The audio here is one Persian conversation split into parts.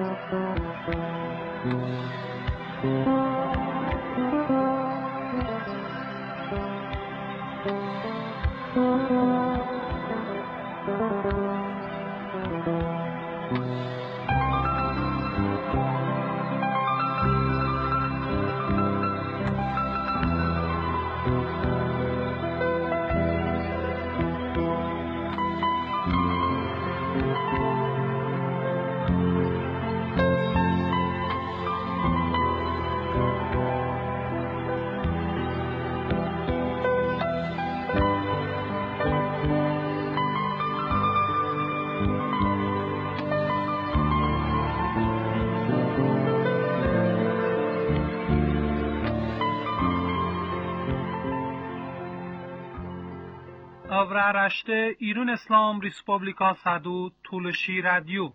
Avraaraște İran İslam Respublika Sadu Tulshi Radio.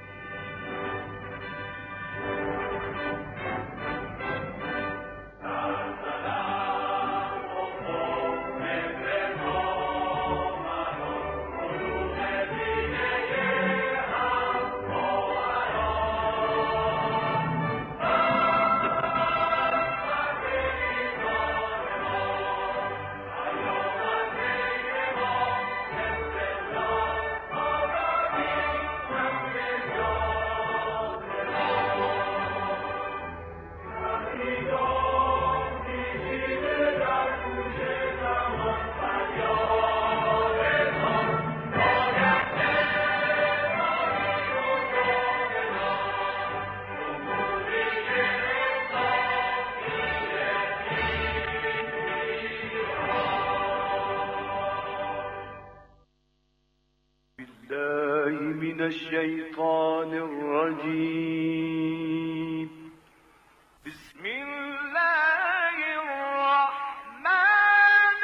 الشيطان الرجيم بسم الله الرحمن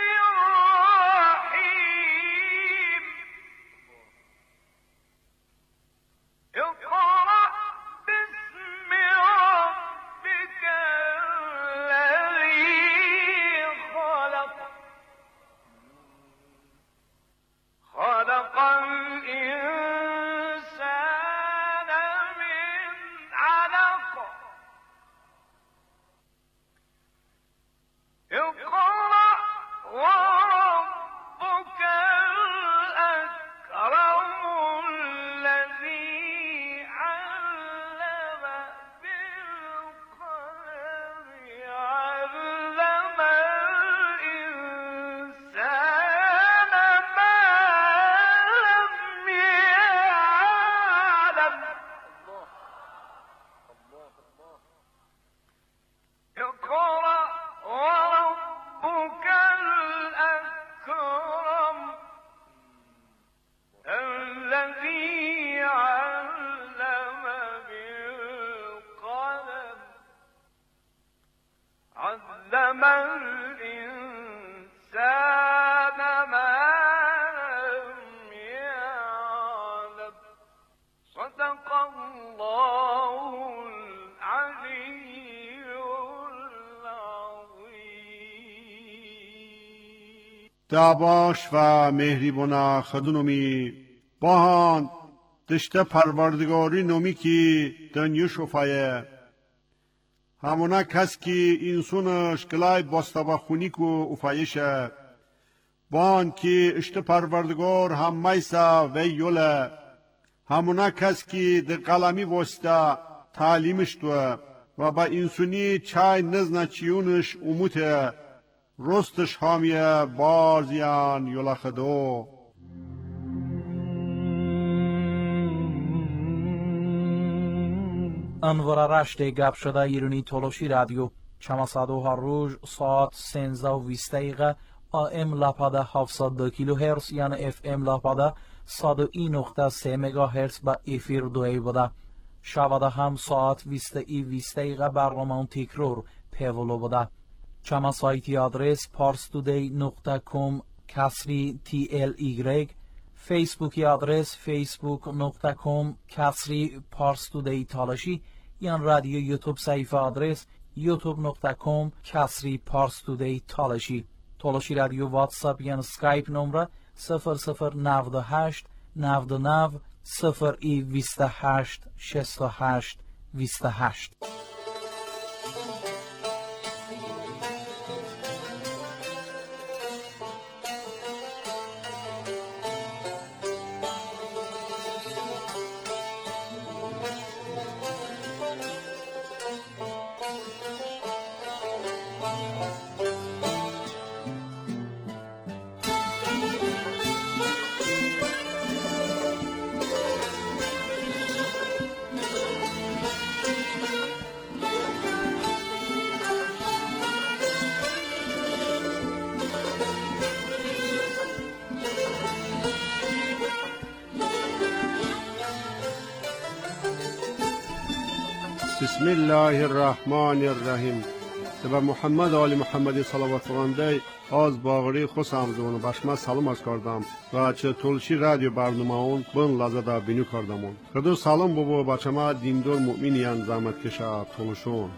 الرحيم اقرأ باسم ربك الذي خلق خلق الإنسان من علق اقرأ وربك الأكرم الذي علم بالقلم علم الإنسان ما لم يعلم اقرأ وربك الأكرم الذي علم بالقلم علم الإنسان ما لم يعلم صدق الله العلي العظيم. دعواش و مهریبونا خدونومی باهان دشته پروردگاری نومی کی دنیا شفایه همونا کس کی انسونش کلای باستابا خونی کو افایشه بان کی اشته پروردگار هم میسا و یوله همونا کس کی در قلمی واسطه تعلیمش تو و با انسونی چای نزنا چیونش اموته رستش حامیه بارزیان یولا خدو انوار رشته گپ شده ایرانی تولوشی رادیو چماسادو هر روز ساعت 13:20 دقیقه AM لاپاده 702 کیلوهرتز یعنی FM لاپاده 101.3 مگاهرتز با افیر دوی بوده. شباده هم ساعت 20:20 دقیقه برنامه تکرار پیولو بوده. چما سایتی آدرس parstoday.com /TLY فیسبوکی آدرس facebook.com /parstoday تالاشی یا رادیو یوتیوب صفحه آدرس youtube.com /parstoday تالاشی تالاشی رادیو واتساپ یا سکایپ نمره 0098 99 028 68 28. بسم الله الرحمن الرحیم. به محمد آل محمد صلوات خدای az bağırı xosamzunu başıma salım az kardam ve çe tulşi radyo barnumaun bun lazada binu kardamun. Kıdı salım bu başıma dindor müminiyan zahmetkeşa tuluşun.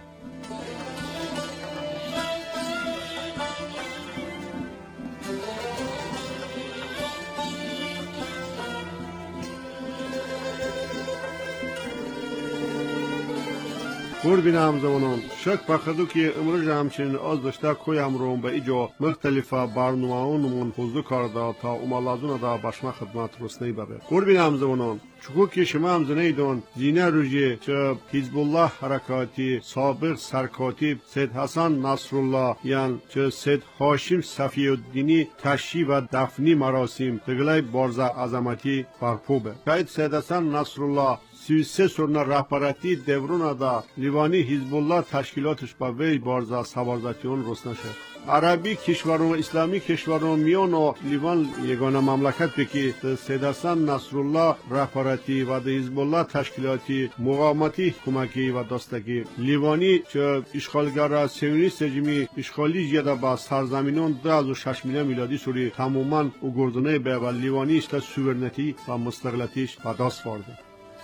قربینم زمانان شک بخدو که امروز همچنین از داشته کویم روم به ایجا مختلفه برنامه‌مون حضور کرده تا امالازون دا باشما خدمت رسنی ببر. قربینم زمانان چون که شما هم زنیدون زینه روزی چه حزب الله حرکاتی سابق سرکاتیب سید حسن نصرالله یعنی چه سید هاشم صفی الدینی تشییع و دفنی مراسم دگلای بارزه عظمتی برپا به. سید حسن نصرالله 33 سرنا رهبرتی دورون دا لیوانی حزب الله تشکیلاتش با وی بارزا سوارزاتیون رسنه شد. عربی کشورون اسلامی کشورون میان و لیوان یگانه مملکت بکی سید حسن نصرالله رهبرتی و حزب الله تشکیلاتی مقاومتی کمکی و دستگی لیوانی چه اشغالگر سیونیست رژیمی اشغالی جدا با سرزمینان 2006 میلادی سوری تماما اوگردنه به و لیوانی است سوورنتی و مستقلیتیش به دست آورده.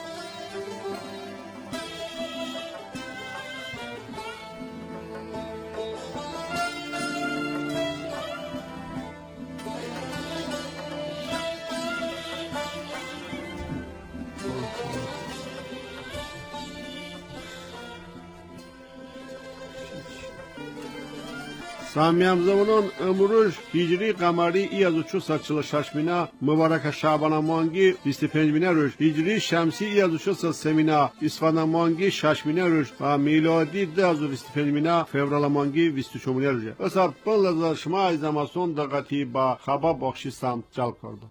سامیم زمانان امروز هجری قمری ای از 446 مینا مبارک شعبان مانگی 25 مینا روز هجری شمسی ای از 403 مینا اسفند مانگی 6 مینا روز و میلادی 2025 مینا فوریه مانگی 24 مینا روز. اصلا بلد شما از زمستان دقتی با خبر بخشی سمت جلب کرده.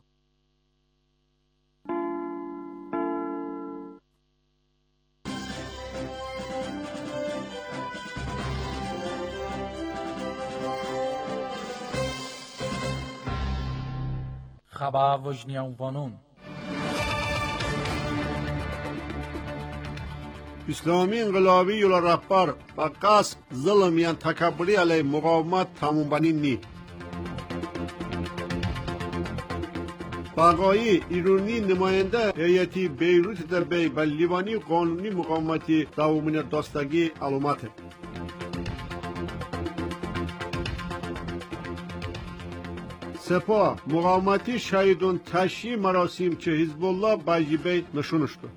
خبر وجنیان وانون اسلامی انقلابی یولا رهبر و قصد ظلم یا تکبری علیه مقاومت تموم بنینی. بقایی ایرانی نماینده هیئتی بیروت در بی و لیوانی قانونی مقاومتی دوامین داستگی علامته. سپاه مقاومتی شهیدان تشییع مراسم چه حزب الله باجیبه نشونشتو.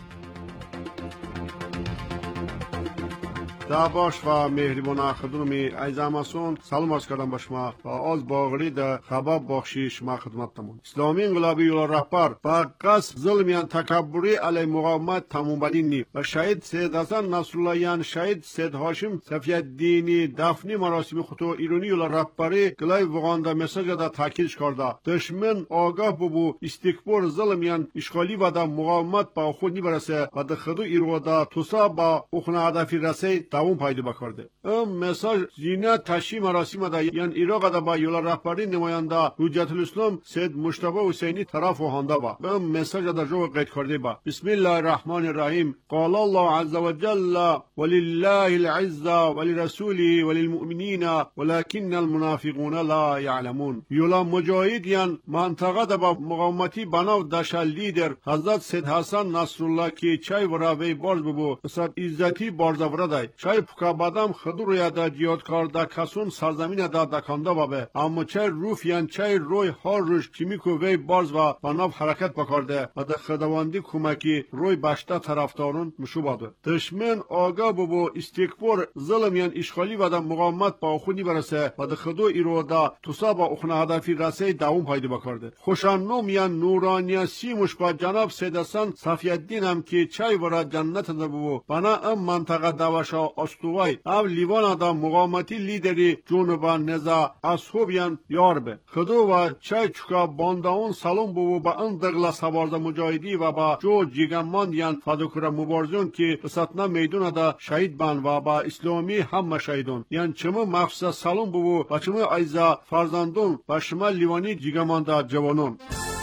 دعواش و مهربان خدمتی ایزاماسون سلام عرض کردم به شما و از باغری در خبر بخشی شما خدمتتون. اسلامی انقلابی یولا رهبر با قصد ظلم تکبری علیه مقاومت تمام بدینی و شهید سید حسن نصرالله یعنی شهید سید هاشم صفی الدینی دفنی مراسم خطو ایرانی یولا رهبری گلای وگانده مساج دا تاکید کرده. دشمن آگاه بو استکبار ظلم یعنی اشغالی و دا مقاومت با خود نبرسه و دا خدو ایرو دا توسا با اخنا هدفی رسه دوام پایده بکرده. مساج زینه تشییع مراسم دا یعنی عراق دا با یولا رهبری نماینده حجت الاسلام سید مصطفی حسینی طرف وهانده با مساج دا جو قید کرده با بسم الله الرحمن الرحیم قال الله عز وجل ولله العزه ولرسوله وللمؤمنین ولكن المنافقون لا يعلمون. یولا مجاهد یعنی منطقه دا با مقاومتی بناو دشل لیدر حضرت سید حسن نصرالله کی چای وراوی بارز ببو صد عزتی بارز ورادای چای پوکا بادم خدو روی دا جیادکار دا کسون سرزمین دا دکانده بابه اما چای روفیان چای روی هر روش کمیکو وی بارز و بناب حرکت بکارده و دا خدواندی کمکی روی بشته طرفدارون مشو باده دشمن آگاه بو استکبار ظلم یان اشغالی و دا مقاومت با خودی برسه و دا خدو ایرو دا توسا با اخنه هدفی رسه دوام پایده بکارده خوشانوم یان نورانیا سیموش با جناب سیدسان صفیالدین هم که چای ورا جنت دا بو بنا ام منطقه دواشا استوای او لیوان دا مقاومتی لیدری جنوبا نزا اصحوبیان یار به خدو و چای چکا بانداون سالون بو با ان دغلا سوارده مجاهدی و با جو جیگمان یان فدوکر مبارزون که بساتنا میدون دا شهید بان و با اسلامی هم شهیدون یان چمو مخصوص سالون بو و چمو ایزا فرزندون و شمال لیوانی جیگمان دا جوانون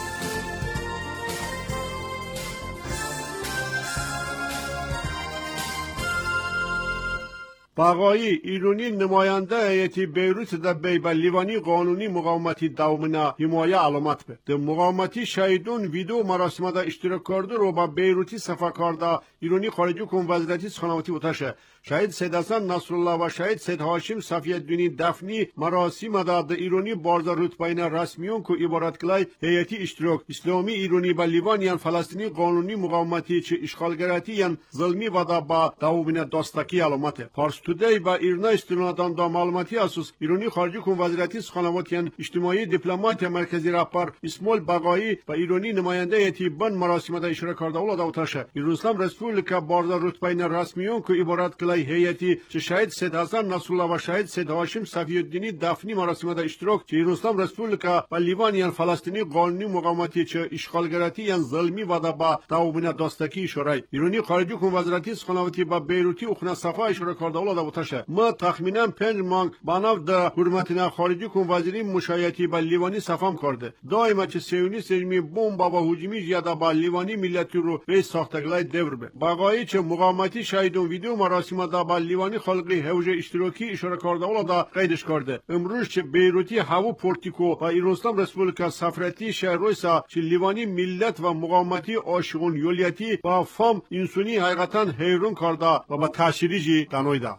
بقایی ایرانی نماینده هیئتی بیروت در بیبل لیوانی قانونی مقاومتی دومنا حمایه علامت به ده مقاومتی شهیدون ویدیو مراسم دا اشتراک کرده رو با بیروتی صفحه کرده ایرانی خارجی کن وزارتی سخنواتی بتاشه شهید سید حسن نصرالله و شهید سید هاشم صفیالدینی دفنی مراسم دا ده ایرانی بارز رتبین رسمیون که عبارت کلای هیئتی اشتراک اسلامی ایرانی با لیوان یان فلسطینی قانونی مقاومتی چه اشغالگراتی یان ظلمی و دا با دومنا داستکی علامت پارس تودی با ایرنا استنادان دا معلوماتی اساس ایرانی خارجی کن وزارتی سخنواتی یان اجتماعی دیپلمات مرکزی رهبر اسماعیل بقایی و ایرانی نماینده هیئتی بن مراسم دا اشتراک کرده اول داوتاشه ایران رسپوبلیکا بارز رتبین رسمیون که عبارت کلای هیئتی چه شهید سید حسن نصرالله و شهید سید هاشم صفیالدینی دفنی مراسم دا اشتراک چه ایران رسپوبلیکا و لیوان یان فلسطینی قانونی مقاومتی چه اشغالگراتی یان ظلمی و دا با دومنا داستکی شورای ایرانی خارجی کن وزارتی سخنواتی با بیروتی اخنا صفحه اشتراک کرده اول داوتاشه ما تخمینا 5 ماه بناو دا حرمتنا خارجی کن وزیری مشایعتی با لیوانی صفام کرده دائما چه سیونی سجمی بمب و هجومی زیاده با لیوانی ملتی رو به ساختگلای دور به بقایی چه مقاومتی شهیدون ویدیو مراسم دا با لیوانی خلقی حوض اشتراکی اشاره کرده اول دا قیدش کرده امروز چه بیروتی هوا پورتیکو و ایران رسپوبلیکا سفرتی شهرویسا چه لیوانی ملت و مقاومتی عاشقون یولیتی با فام انسانی حقیقتا حیرون کرده و با تأثیری جی دانویده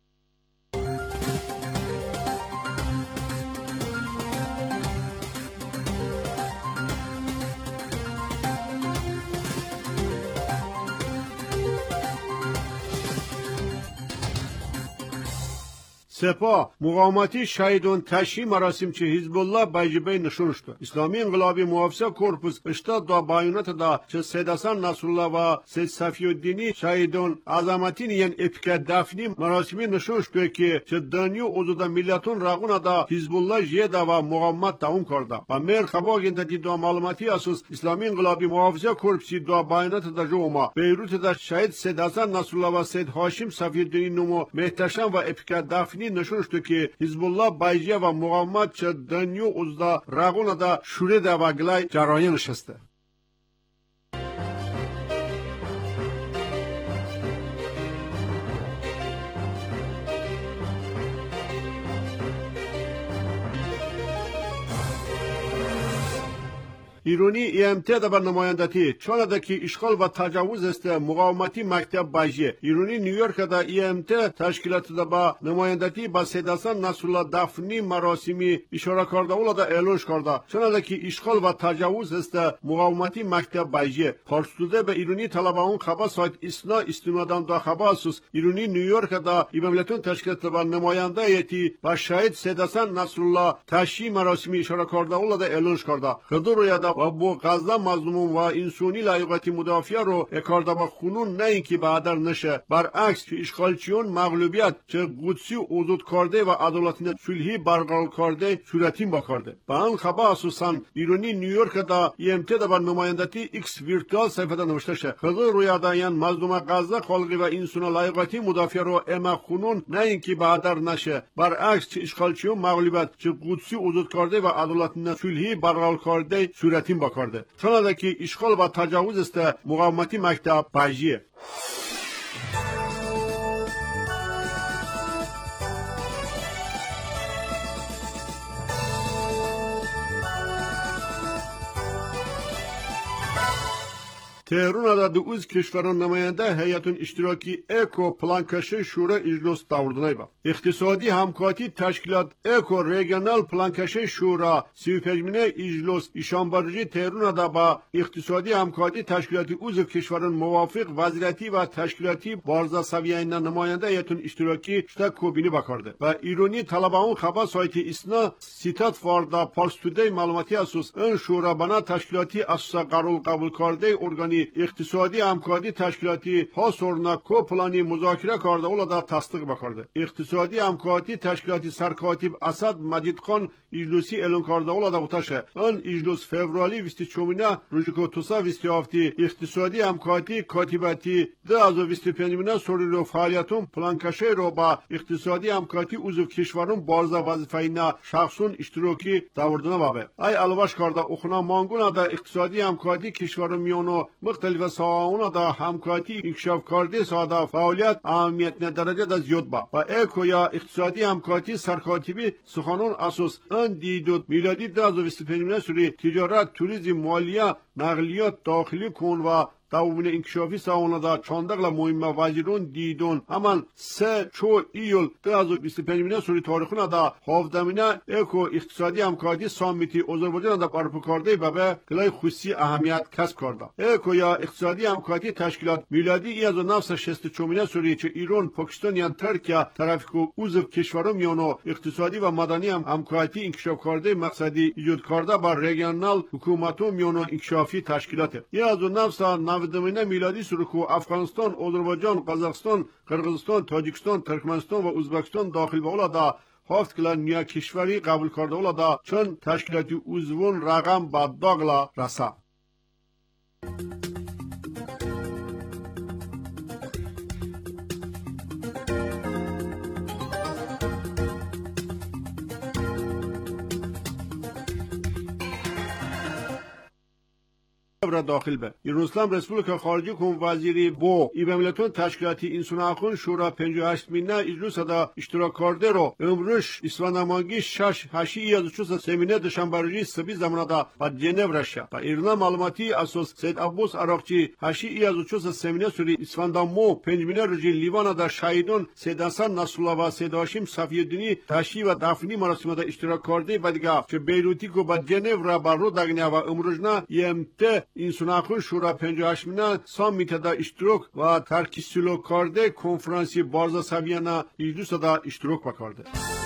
سپاه مقاومتی شهیدون تشییع مراسم چه حزب الله بایجبه نشون شد اسلامی انقلابی محافظه کورپوس اشتا دا بایونت دا چه سید حسن نصرالله و سید صفیالدینی شهیدون عظمتین یان اپیک دفنی مراسمی نشون شد که چه دنیو اوزودا ملتون راغون دا حزب الله جیدا و مقاومت دوام کرده و مر خبا گنتی دا معلوماتی اساس اسلامی انقلابی محافظه کورپوسی دا بایونت دا جوما بیروت دا شهید سید حسن نصرالله و سید هاشم صفیالدینی نمو محتشم و اپیک دفنی نشون شد که حزب الله بایجیه و مقاومت چه دنیو اوزدا راغون دا شوره دا و گلای جراین نشسته ایرانی ایمته در نمایندتی چون ده که اشغال و تجاوز است مقاومتی مکتب بایجی ایرانی نیویورک ده ایمته تشکیلات ده با نمایندتی با سید حسن نصرالله دفنی مراسمی اشاره کرده اول ده اعلان کرده چون ده که اشغال و تجاوز است مقاومتی مکتب بایجی پارسوده به ایرانی طلبان خبر سایت اسنا استنادان ده خبر اساس ایرانی نیویورک ده ایملتون تشکیلات با نماینده ایتی با شهید سید حسن نصرالله تشییع مراسمی اشاره کرده اول ده اعلان کرده خدور یا و با غزه مظلوم و انسانی لایقتی مدافع رو اکارده با خونون نه اینکه بعدر نشه برعکس که اشغالچیون مغلوبیت چه قدسی اوزود کرده و عدالتین صلحی برقرار کرده صورتین بکرده با آن خبر اساسا ایرانی نیویورک دا ایمته دا با نمایندتی ایکس ویرتوال صفحه دا نوشته شه خضر روی دایان مظلوم غزه خلقی و انسان لایقتی مدافع رو اما خونون نه اینکه بعدر نشه برعکس که اشغالچیون مغلوبیت چه قدسی اوزود کرده و عدالتین صلحی برقرار کرده صورتین بکرده چون ده که اشغال و تجاوز است مقاومتی مکتب بایجیه تهران دا دو از کشوران نماینده هیئت اشتراکی اکو پلانکشه شورا اجلاس داوردنای با اقتصادی همکاری تشکیلات اکو ریجنال پلانکشه شورا 35 اجلاس ایشانبارجی تهران دا با اقتصادی همکاری تشکیلاتی عضو کشوران موافق وزارتی و تشکیلاتی بارزا سویه نماینده هیئت اشتراکی شتا کوبینی بکرده و ایرانی طلبان خبر سایت اسنا سیتات فاردا پارس تودی معلوماتی اساس این شورا بنا تشکیلاتی اساس قبول کرده ارگانی اقتصادی همکاری تشکیلاتی ها سورنا کو پلانی مذاکره کرده اولا دا تصدیق بکرده اقتصادی همکاری تشکیلاتی سرکاتب اسد مجید خان اجلوسی اعلان کرده اولا دا بتاشه این اجلوس فوریه 24 روزکو توسا 27 اقتصادی همکاری کاتباتی 2025 سوری رو فعالیتون پلانکشه رو با اقتصادی همکاری عضو کشورون بارزا وظیفه شخصون اشتراکی داوردنه بابه ای علاوه کرده اخنا مانگون دا اقتصادی همکاری کشورون میانو مختلف ساعون دا همکاری انکشاف کرده ساده فعالیت اهمیت درجه دا زیاد با و اکو یا اقتصادی همکاری سرکاتبی سخنان اساس ان دیدود میلادی 2025 سوری تجارت توریسم مالیه نقلیات داخلی کن و داومین انکشافی ساونا دا چاندقلا مهم وزیرون دیدون همان 3 ایول 2025 سوری تاریخونه دا هافدمینه اکو اقتصادی همکاری سامیتی آذربایجان دا برپا کرده و به گلای خصوصی اهمیت کسب کرده اکو یا اقتصادی همکاری تشکیلات میلادی 1964 سوری چه ایران پاکستان یا ترکیه طرفکو عضو کشوران میانو اقتصادی و مدنی همکاری انکشاف کرده مقصدی ایجاد کرده با ریجنال حکومتون میانو انکشافی تشکیلات 1990 میلادی سرکو افغانستان، آذربایجان، قزاقستان، قرقیزستان، تاجیکستان، ترکمنستان و ازبکستان داخل به اولا دا هفت کلا نیا کشوری قبول کرده اولا دا چون تشکیلاتی عضوون رقم با داغلا رسا. را داخل به ایران رسپولیکا خارجی کن وزیری بو ایبمیلتون تشکیلاتی انسان حقوق شورا 58 مینه اجلس دا اشتراک کرده رو امروز اسفندمانگی 6 از سمینه دشنبه سبی زمان دا با جنیو رشه با ایران معلوماتی اساس سید عباس عراقچی 8 از سمینه سوری اسفندمو 5 مینه رجی لیوان دا شهیدان سید حسن نصرالله و سید هاشم صفی‌الدینی تشییع و دفنی مراسم دا اشتراک کرده و دیگه چه بیروتی کو با جنیو را بر دگنه و امروز نه یم انسان حقوق شورا 58 مینه سامیت دا اشتراک و ترکیسلو کرده کنفرانسی بارزا سویه اجلس دا اشتراک بکرده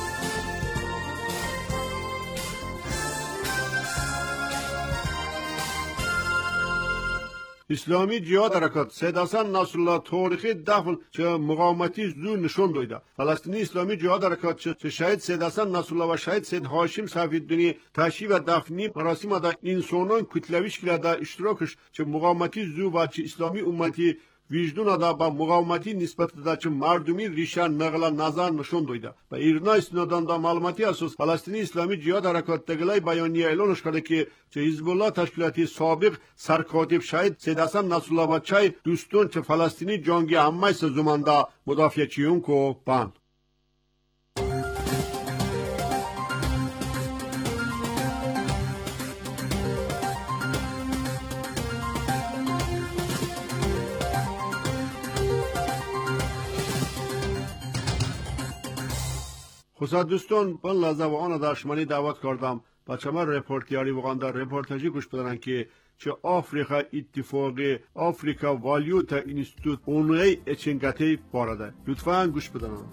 اسلامی جهاد حرکات سید حسن نصرالله تاریخی دفن چه مقاومتی زو نشون داده فلسطینی اسلامی جهاد حرکات چه شهید سید حسن نصرالله و شهید سید هاشم صفی‌الدینی تشییع و دفنی مراسم دا انسانان کتلویش کرده اشتراکش چه مقاومتی زو و چه اسلامی امتی وجدون دا با مقاومتی نسبت دا چه مردمی ریشه نقل نظر نشون داده و ایران استنادان دا معلوماتی اساس فلسطینی اسلامی جهاد حرکات دگلای بیانیه اعلانش کرده که چه حزب الله تشکیلاتی سابق سرکاتب شهید سید حسن نصرالله و چای دوستون چه فلسطینی جنگی همه زمانده مدافعچیون کو بند خصوصا دوستان من لحظه و آن درشمانی دعوت کردم بچه من رپورتیاری وقان در رپورتاجی گوش بدنن که چه آفریقا اتفاقی آفریقا والیوتا اینستیتوت اونوی اچنگتی بارده لطفاً گوش بدنن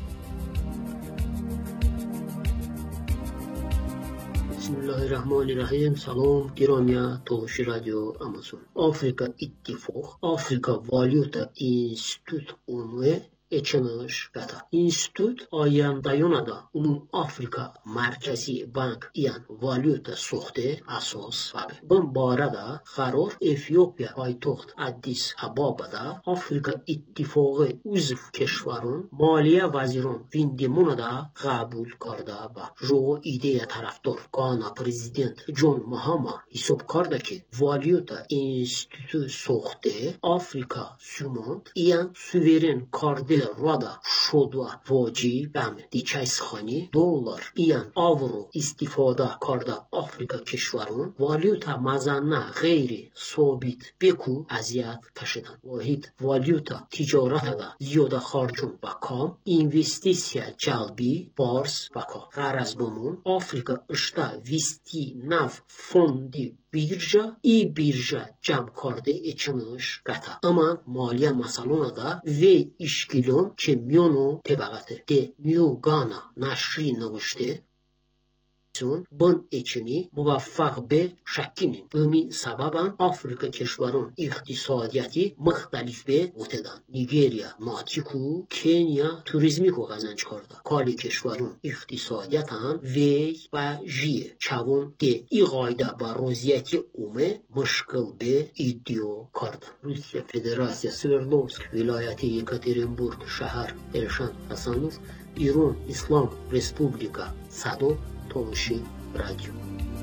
بسم الله الرحمن الرحیم. سلام گرامی توشی رادیو آمازون. آفریقا اتفاق آفریقا والیوتا اینستیتوت اونوی اچنش گتا اینستیتوت آیندایونادا اون آفریقا مرکزی بانک ایان والیوتا سوخته اساس بابه بن باردا قرار افیوپیا پایتخت ادیس ابابادا آفریقا اتفاق عضو کشورون مالیه وزیرون ویندیمونادا قبول کرده با جو ایده طرفدار گانا پرزیدنت جون ماهاما حساب کرده که والیوتا اینستیتوت سوخته آفریقا سوموند ایان سوورن کرده ردا شدوا واجی بم دیچایس خانی دلار ایان آورو استفاده کرده آفریقا کشورون والیوتا مزنه غیر ثابت بکو اذیت کشیدن. واحد والیوتا تجارت دا زیاده خارجون و کام اینوستیسیا جلبی بارس و کام. غرض بمون آفریقا اشتا ویستی نف فوندی birja i birja cam karde içiniş gata. Ama maliye masalona da ve işkilon ke miyono tebagate. De miyo gana naşri navuşte. Bun içini muvaffak be şakkinin. Bumi sababan Afrika keşvarın iktisadiyeti muhtelif be otedan. Nigerya, Matiku, Kenya turizmi ko kazanç karda. Kali keşvarın iktisadiyeten ve jiye. Çavun de iğayda ba roziyeti ume mışkıl be iddio karda. Rusya Federasya Sverdlovsk vilayeti Yekaterinburg şehir Elşan Hasanov İran İslam Respublika Sado تولشی رادیو.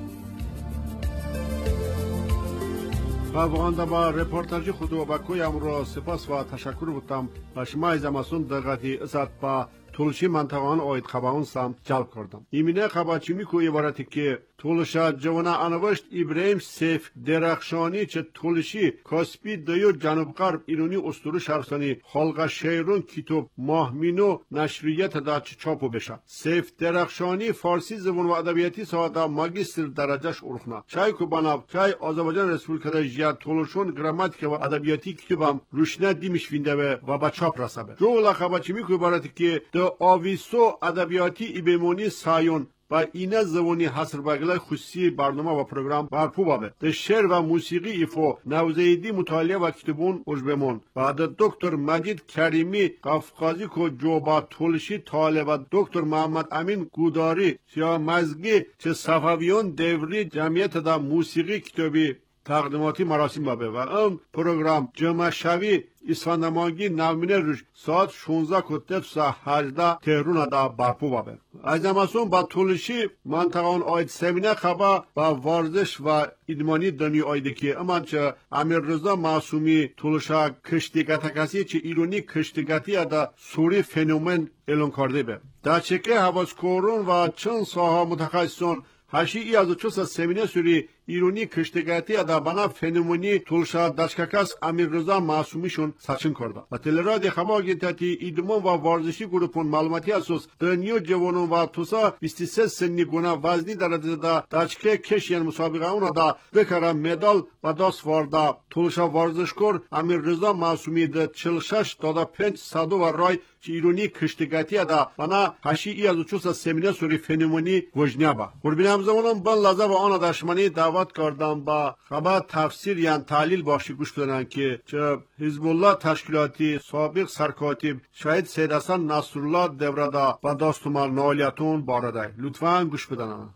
واقعا با رپورتاج خود و با کوی امرو سپاس و تشکر بودم و شما از اماسون دقیقی ازاد با تولشی منطقان آید خباون سام جلب کردم. ایمینه خباچیمی کوی عبارتی که تولشا جوانا انوشت ابراهیم سیف درخشانی چه تولشی کاسپی دیو جنوب غرب ایرانی استورو شهرستانی خالقا شیرون کتاب ماهمینو نشریت دا چاپو بشه. سیف درخشانی فارسی زبان و ادبیاتی سوادا ماگیستر درجهش ارخنا. چای کوباناو چای آذربایجان رسپوبلیکا جیا تولشون گراماتیک و ادبیاتی کتابم روشنا دیمش وینده و با چاپ رسابه. جو خباچیمی کوی عبارتی که د آویسو ادبیاتی ایبمونی سایون و اینا زبانی حصر بگلای خصوصی برنامه و پروگرام برپو بابه. ده شعر و موسیقی ایفو نوزیدی مطالعه و کتبون اجبمون و ده دکتر مجید کریمی قفقازی کو جوبا تولشی طالب و دکتر محمد امین گوداری سیا مزگی چه صفویون دوری جمعیت ده موسیقی کتابی تقدیماتی مراسم بابه و اون پروگرام جمعه شوی اسفندمانگی نومینه روش ساعت 16 کتت ساعت 18 تهرون دا برپو بابه. از اماسون با تولشی منطقان آید سمینه خبا با ورزش و ایدمانی دنیا آیده که اما چه امیر رضا معصومی تولشا کشتیگت کسی چه ایرانی کشتیگتی دا سوری فنومن اعلان کرده به. در چکه حواس کورون و چند ساها متخصصون هشی ای از چوسا سمینه سوری ایرانی کشتیگتی ادا بنا فنومنی تولشا دشککاس امیر رضا معصومیشون سچن کرده. و تلرادی خبر گیتاتی ایدمان و ورزشی گروپون معلوماتی اساس دنیو جوانون و توسا 23 سنی گونه وزنی درجه دا دچکه کشین مسابقه اون دا بکره مدال و دست ورده. تولشا ورزشکار امیر رضا معصومی ده 46 تا 5 صدو و رای ایرانی کشتیگتی ادا بنا هشی ای از چوسا سمینه سوری فنومنی وجنیا با. قربان همزمانم بن لازم و آن دشمنی دعوت کردم با خبر تفسیر یعنی تحلیل باشی گوش بدن که چه حزب الله تشکیلاتی سابق سرکاتب شهید سید حسن نصرالله دوردا و داستمال نالیتون بارده. لطفاً گوش بدن.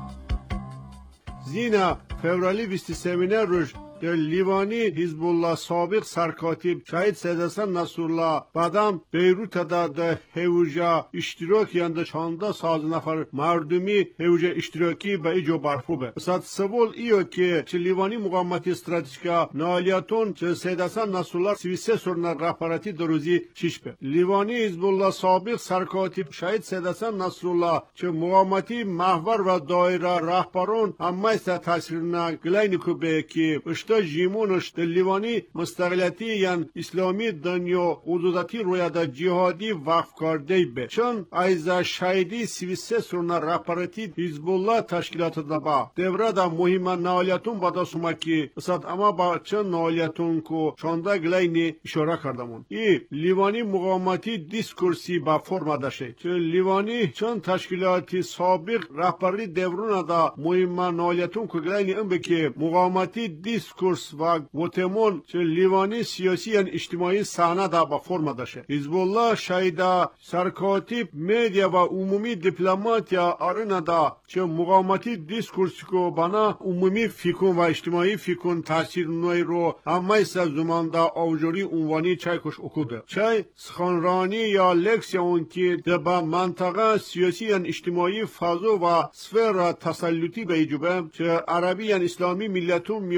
زینا فورالی 23 روز در لیوانی حزب الله سابق سرکاتب شهید سید حسن نصرالله بعدم بیروت دا هوجا اشتراکی اند چانده ساز نفر مردمی هوجا اشتراکی به ایجو برفوبه. بسات سوال ایو که چه لیوانی مقاومت استراتژیکا نالیاتون چه سید حسن نصرالله 33 سرن رهبراتی دروزی چیش به. لیوانی حزب الله سابق سرکاتب شهید سید حسن نصرالله چه مقاومتی محور و دایره رهبران همه است تاثیرنا گلاینکو به که تا جیمونش در لیوانی مستقلیتی یعنی اسلامی دنیا حدوداتی روی دا جهادی وقف کرده به. چون از شهیدی 33 سرن رهبراتی حزب الله تشکیلات دا با دوره دا مهم نالیتون با دستوما که بسات اما با چند نالیتون کو چانده گلینی اشاره کردمون. ای لیوانی مقاومتی دیسکورسی با فرما داشته. چون لیوانی چند تشکیلاتی سابق رهبری دورون دا مهم نالیتون کو گلینی ام به که مقاومتی دیسکورس و گوتمون چه لیوانی سیاسی یعنی اجتماعی صحنه دا با فرما داشته. حزب الله شایده سرکاتب میدیا و عمومی دیپلماتیا آرنا دا چه مقاومتی دیسکورسی کو بنا عمومی فیکون و اجتماعی فیکون تاثیر نوی رو همه از زمان دا آوجوری عنوانی چای کش اکوده. چای سخنرانی یا لکسیا اون که با منطقه سیاسی یعنی اجتماعی فازو و سفر تسلطی به ایجوبه چه عربی یعنی اسلامی ملتون میونونه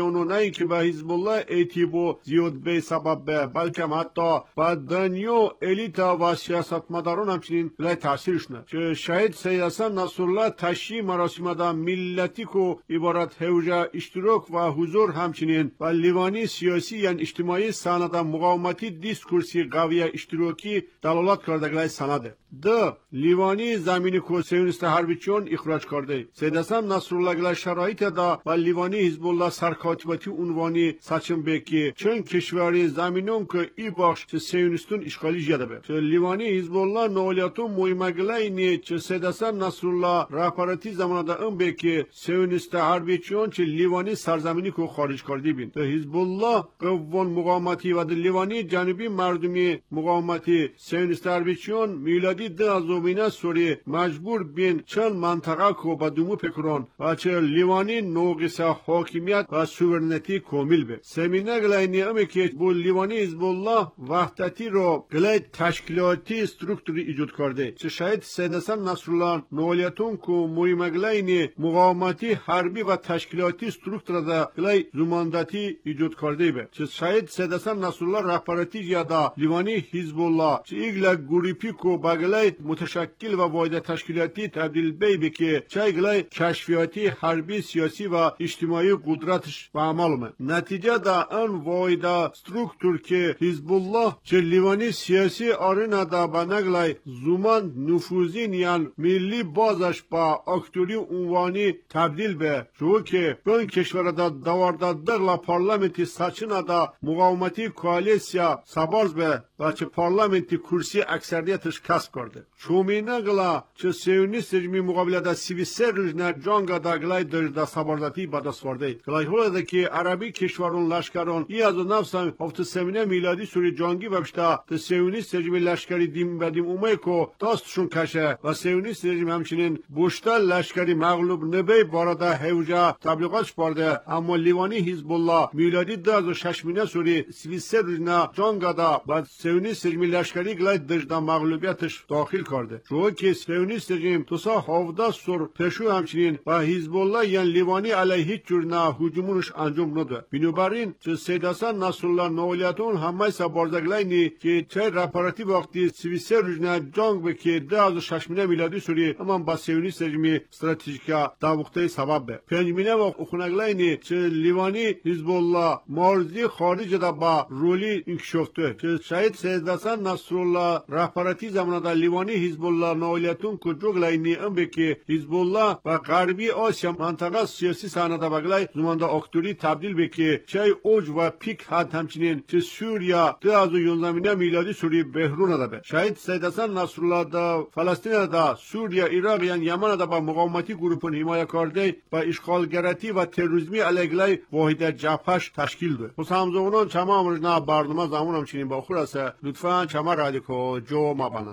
نه که به حزب الله ایتیبو زیاد به سبب به بلکه حتی به دنیا الیت و سیاستمداران همچنین لای تاثیرش نه که شهید سید حسن نصرالله تشییع مراسم دا ملتی کو عبارت هوجه اشتراک و حضور همچنین و لیوانی سیاسی یعنی اجتماعی سند مقاومتی دیسکورسی قوی اشتراکی دلالت کرده گلای سنده ده لیوانی زمینی کو سیونیست حربیچیان اخراج کرده سید حسن نصرالله گلای شرایط دا و لیوانی حزب الله سرکاتباتی عنوانی سچم بکی چون کشوری زمینون که ای بخش چه سیونیستون اشغالی جده به چه لیوانی حزب الله نولیاتون مهمه گلای چه سید حسن نصرالله رهبرتی زمان دا ام بکی سیونیست حربیچیان چه لیوانی سرزمینی کو خارج کردی بین ده حزب الله قوان مقاومتی و ده لیوانی جنوبی مردمی مقاومتی سیونیست حربیچیان میلادی ده ازوبینه سوری مجبور بین چند منطقه کو با دومو پکران و چه لیوانی نوقس حاکمیت و سوورنتی کامل به سمینه گلای نیامه که بو لیوانی حزب الله وحدتی رو گلای تشکیلاتی استرکتوری ایجاد کرده چه شاید سید حسن نصرالله نولیتون کو مهمه گلای مقاومتی حربی و تشکیلاتی استرکتور دا گلای زماندتی ایجاد کرده به چه شاید سید حسن نصرالله رهبرتی یادا لیوانی حزب الله چه ایگلا گروپی کو با گلای متشکل و واحد تشکیلاتی تبدیل به که چه گلای کشفیاتی حربی سیاسی و اجتماعی قدرتش به عمل اومد نتیجه دا ان واحد استرکتور که حزب الله چه لیوانی سیاسی آرینا دا با نگلای زمان نفوذی یعنی ملی بازش با اکتوری عنوانی تبدیل به جو که بین کشور دا دواردادر لا پارلمنتی سچنا دا مقاومتی کوالیسیا سابارز به و چه پارلمنتی کرسی اکثریتش کسب کرده چومینه گلا چه سیونیست رژیم مقابل دا 33 روزنه جنگ دا گلای دا سابارزاتی با دست ورده گلای هوله که عربی کشورون لشکرون ای از نفسن هفته سمینه میلادی سوری جنگی ببشتا ده سیونیست رژیم لشکری دیم بدیم اومه کو داستشون کشه و سیونیست رژیم همچنین بوشتا لشکری مغلوب نبی بارده هوجه تبلیغاتش برده اما لیوانی حزب الله میلادی 2006 مینه سوری 33 روزنه جنگ دا با سیونیست رژیم لشکری گلای دجدا مغلوبیتش داخل کرده چون که سیونیست رژیم توسا 17 سور پشو همچنین و حزب الله یعنی لیوانی علیه هیچ جور نه هجومش انجام نده بنابراین چه سید حسن نصرالله نولیتون همه سبارزگلینی که چه رهبرتی وقتی 33 روزنه جنگ به که 2006 میلادی سوری اما با سیونیست رژیم استراتژیکا داوخته سبب به 5 مینه وقت اخونگلینی چه لیوانی حزب الله مرزی خارج دا با رولی انکشافته که شاید سید حسن نصرالله رهبرتی زمان دا لیوانی حزب الله نولیتون که جوگلینی ام به که حزب الله و غربی آسیا منطقه سیاسی سانده بگلای زمان دا اکتوری تبدیل به که چه اوج و پیک حد همچنین چه سوریا 2011 میلادی سوری بحرون دا به شاید سید حسن نصرالله دا فلسطین دا سوریا عراق یعنی یمن دا با مقاومتی گروپون حمایه کرده و اشغالگرتی و تروریسمی علیه واحد جبهش تشکیل ده خصوص همزمانان چما امروزنا برنامه زمان همچنین با خور است لطفا چما رادیکو جو ما بانن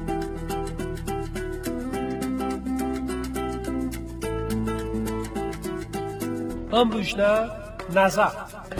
امروزنا نظر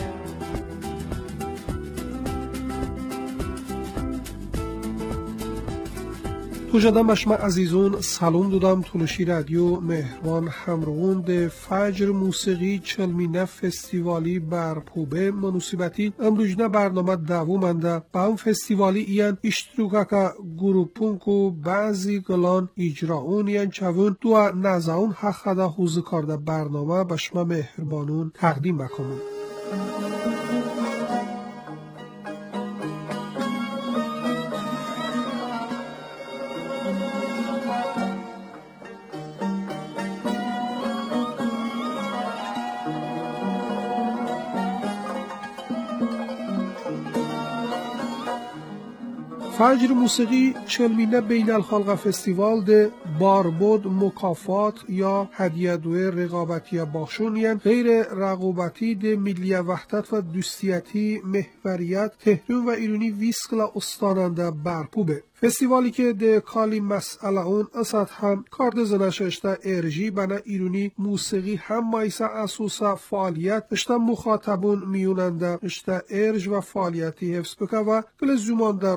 توجدم بشما عزیزون سلام دادم تولشی رادیو مهربان همراهون ده فجر موسیقی چلمینه فستیوالی برپوبه منوسیبتی امروزنا برنامه دوامنده با هم فستیوالی این اشتروکاکا گروپون کو بعضی گلان اجراون این چون دو نزاون حق ده حوزه کرده برنامه بشما مهربانون تقدیم بکنم فجر موسیقی چلمینه بین الخلق فستیوال ده باربود مکافات یا هدیه دوی رقابتی باشون غیر رقابتی ده ملی وحدت و دوستیتی محوریت تهرون و ایرانی ویسکلا استاننده برپوبه فستیوالی که ده کالی مسئله اون اسد هم کارد زنششته ارژی بنا ایرانی موسیقی هم مایسا اسوسا فعالیت اشتا مخاطبون میوننده اشتا ارژ و فعالیتی حفظ بکه و گل زمان در رول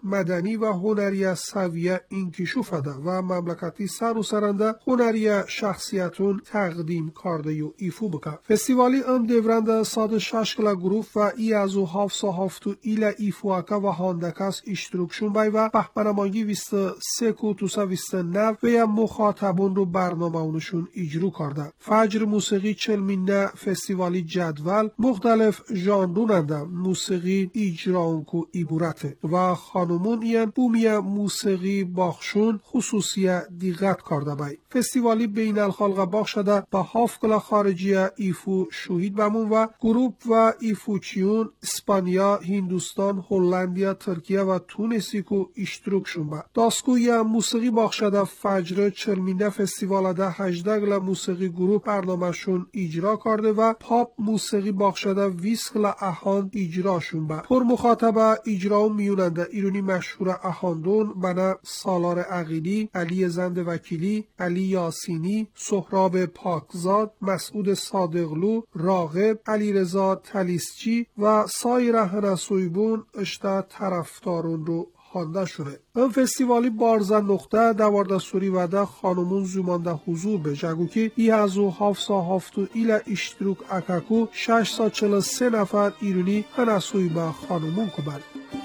مدني و هنري سوية انكشوفده و مملكتي سر و سرنده هنري شخصيتون تقديم kardı yu ifu bika. Festivali ام devrende sadı şaşkla grup ve iyazu hafsa haftu ile ifuaka ve handekas iştirukşun bay ve bahbanamangi viste seku tusa viste nev ve ya مخاطبون رو برنامه اونشون اجرا کرده. فجر موسیقی چلمینه فستیوالی جدول مختلف ژانروننده موسیقی اجرا کو عبارته و خانمون این بومی موسیقی باخشون خصوصیه دیغت کرده بای. فستیوالی بین الخلق باخ شده با هافکلا خارجیه ایفو شهید بمون و گروپ و ایفوچیون اسپانیا، هندوستان، هلندیا، ترکیه و تونسی کو اشتراکشون با. داسکوی موسیقی باخ شده فجر چلمینه فستیوال ده 18 گل موسیقی گروپ برنامهشون اجرا کرده و پاپ موسیقی باخ شده 20 گل اهان اجراشون با. پر مخاطبه اجرا میوننده ایرانی مشهور اهاندون بنا سالار عقیلی، علی زند وکیلی، علی یاسینی، سهراب پاکزاد، مسعود صادقلو، راغب، علیرضا تلیسچی و سایر هنسویبون اشتا طرفدارون رو خوانده شده. این فستیوالی بارزن نقطه دوارده سوری وده خانمون زومانده حضور به جگو که ای ازو هفتا هفتو ایل اشتروک اکاکو 643 نفر ایرونی هنسوی به خانمون کبند.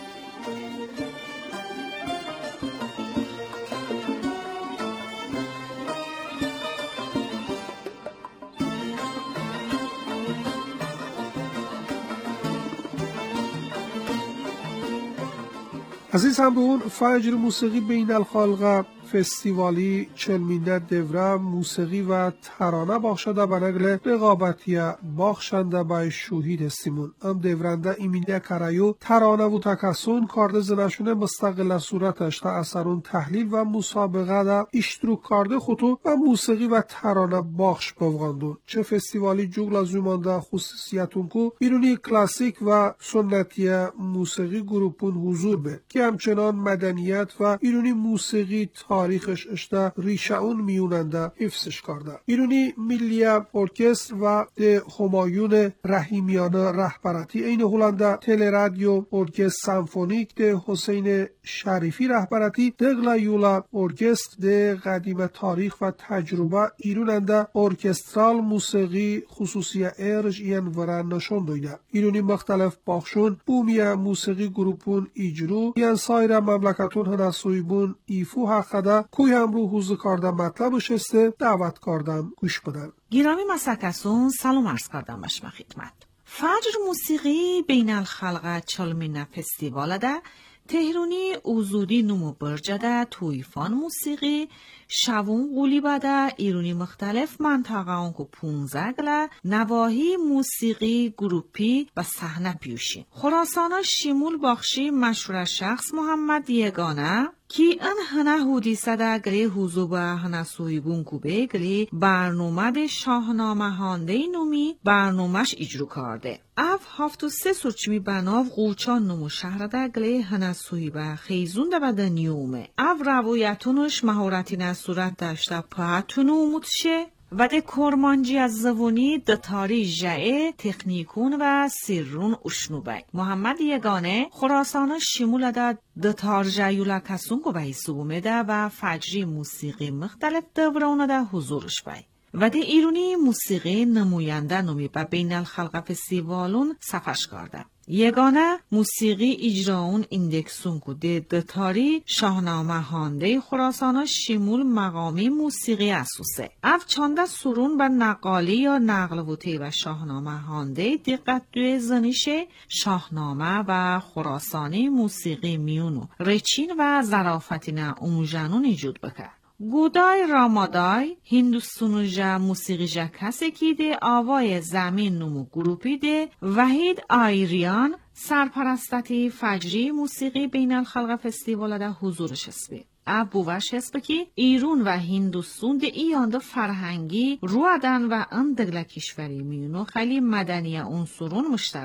عزیز همراهان، فجر موسیقی بین الخلق فستیوالی چلمینه دوره موسیقی و ترانه باخشده به نگل رقابتی باخشنده به شوهید استیمون. ام دورنده ایمینه کرایو ترانه و تکسون کارده زنشونه مستقل صورتش تا اثرون تحلیل و مسابقه دا اشتروک کارده خودو و موسیقی و ترانه باخش بوغاندون. چه فستیوالی جوگل زومانده خصوصیتون کو ایرونی کلاسیک و سنتی موسیقی گروپون حضور به که همچنان مدنیت و ایرونی موسیقی تاریخش اشتا ریشه اون میوننده حفظش کرده. ایرونی ملی ارکستر و ده همایون رحیمیانه رهبرتی این هلنده تل رادیو ارکستر سمفونیک ده حسین شریفی رهبرتی دغلا یولا ارکستر ده قدیم تاریخ و تجربه ایروننده ارکسترال موسیقی خصوصی ارج این ورن نشون دویده. ایرونی مختلف باخشون بومی موسیقی گروپون ایجرو این سایر مملکتون هنسویبون ایفو حق کوی هم رو حوزه کردم مطلبش استه دعوت کردم گوش بدن. گرامی مسکسون سلام عرض کردم بشم خدمت. فجر موسیقی بین الخلق چلمینه فستیوال ده تهرونی اوزودی نمو برجده تویفان موسیقی شوون قولی بده ایرونی مختلف منطقه اونکو 15 گله نواهی موسیقی گروپی و صحنه پیوشی. خراسانا شیمول باخشی مشهور شخص محمد یگانه کی ان هنه حدیثه ده گلی حضوبه هنه سویبون کوبه گلی برنامه ده شاهنامه هانده نومی برنامهش اجرو کرده. اف 73 سوچمی بناو قوچان نمو شهر ده گلی هنه سویبه خیزون ده بده نیومه. اف روایتونش مهارتی نه صورت داشته پاهتون اومودشه و ده کرمانجی از زبونی ده تاری جعه تکنیکون و سیرون اشنوبه. محمد یگانه خراسان شمول ده تار جعیولا کسون گو بهی سومه ده و فجری موسیقی مختلف دورانه ده حضورش بای. و ده ایرونی موسیقی نموینده نمی به بین الخلق فستیوالون صفش کرده. یگانه موسیقی اجراون ایندکسون کو ده تاری شاهنامه هانده خراسانا شمول مقامی موسیقی اسوسه. اف چانده سرون بر نقالی یا نقل و و شاهنامه هانده دقت دوی زنیشه شاهنامه و خراسانی موسیقی میونو رچین و ظرافتین اموجنون ایجود بکر. گودای رامادای هندوستانوژا موسیقی جا کسی که ده آوای زمین نمو گروپی ده وحید آیریان سرپرستتی فجری موسیقی بین الخلق فستیوال ده حضورش اسبی. ابووش هست که ایران و هندوستان ده ایانده فرهنگی روادن و اندگل کشوری میونو خیلی مدنی عنصرون مشترکه.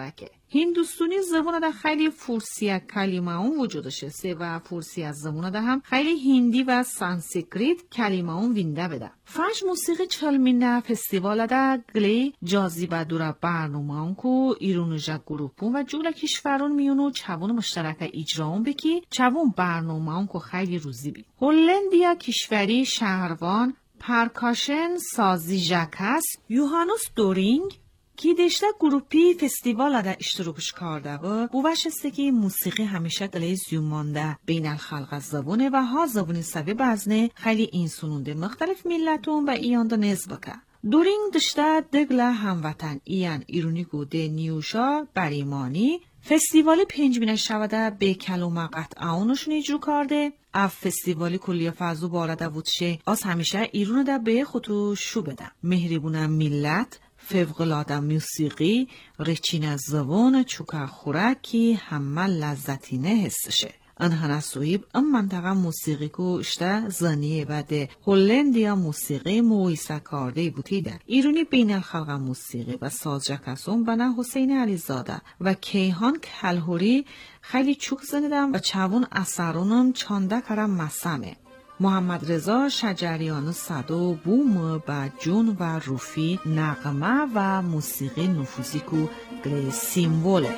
هندوستانی زبان ده خیلی فارسی کلمه اون وجودش است و فارسی از زبان ده هم خیلی هندی و سانسکریت کلمه اون وینده بده. فاش موسیقی چلمینه فستیوال ده گلی جاذبه دور برنامه اون کو ایرونوژا گروپون و جوله کشورون میونو چوون مشترک اجراون بکی چوون برنامه اون کو خیلی روزی بی. هلندیا کشوری شهروان پرکاشن سازی جکس یوهانوس دورینگ کی دشته گروپی فستیوال ده اشتراکش کرده و بوش است که موسیقی همیشه گلی زیومانده بین الخلق زبونه و ها زبونی سوی بزنه خیلی این سنونده مختلف ملتون و ایانده نزبکه. دورینگ دشته دگله هموطن ایرونی گوده نیوشا بریمانی فستیوال 5 شوده به کلمه قطع اونشون اجرا کرده. اف فستیوالی کلیه فازو بارده بودشه از همیشه ایرون ده به خودو شو بده. مهربونه ملت فوق‌العاده موسیقی رچین از زبان چوکا خوراکی همه لذتینه حسشه. انها نسویب ام منطقه موسیقی کو اشته زنیه بده هلندیا موسیقی مویسه کرده بودیده. ایرونی بین الخلق موسیقی و سازجکسون بنا حسین علیزاده و کیهان کلهوری خیلی چوک زنیدم و چوون اثرونم چانده کرم مسمه. محمد رضا شجریان صدو بوم با جون و روفی نغمه و موسیقی نفوذی کو گلی سیمبوله.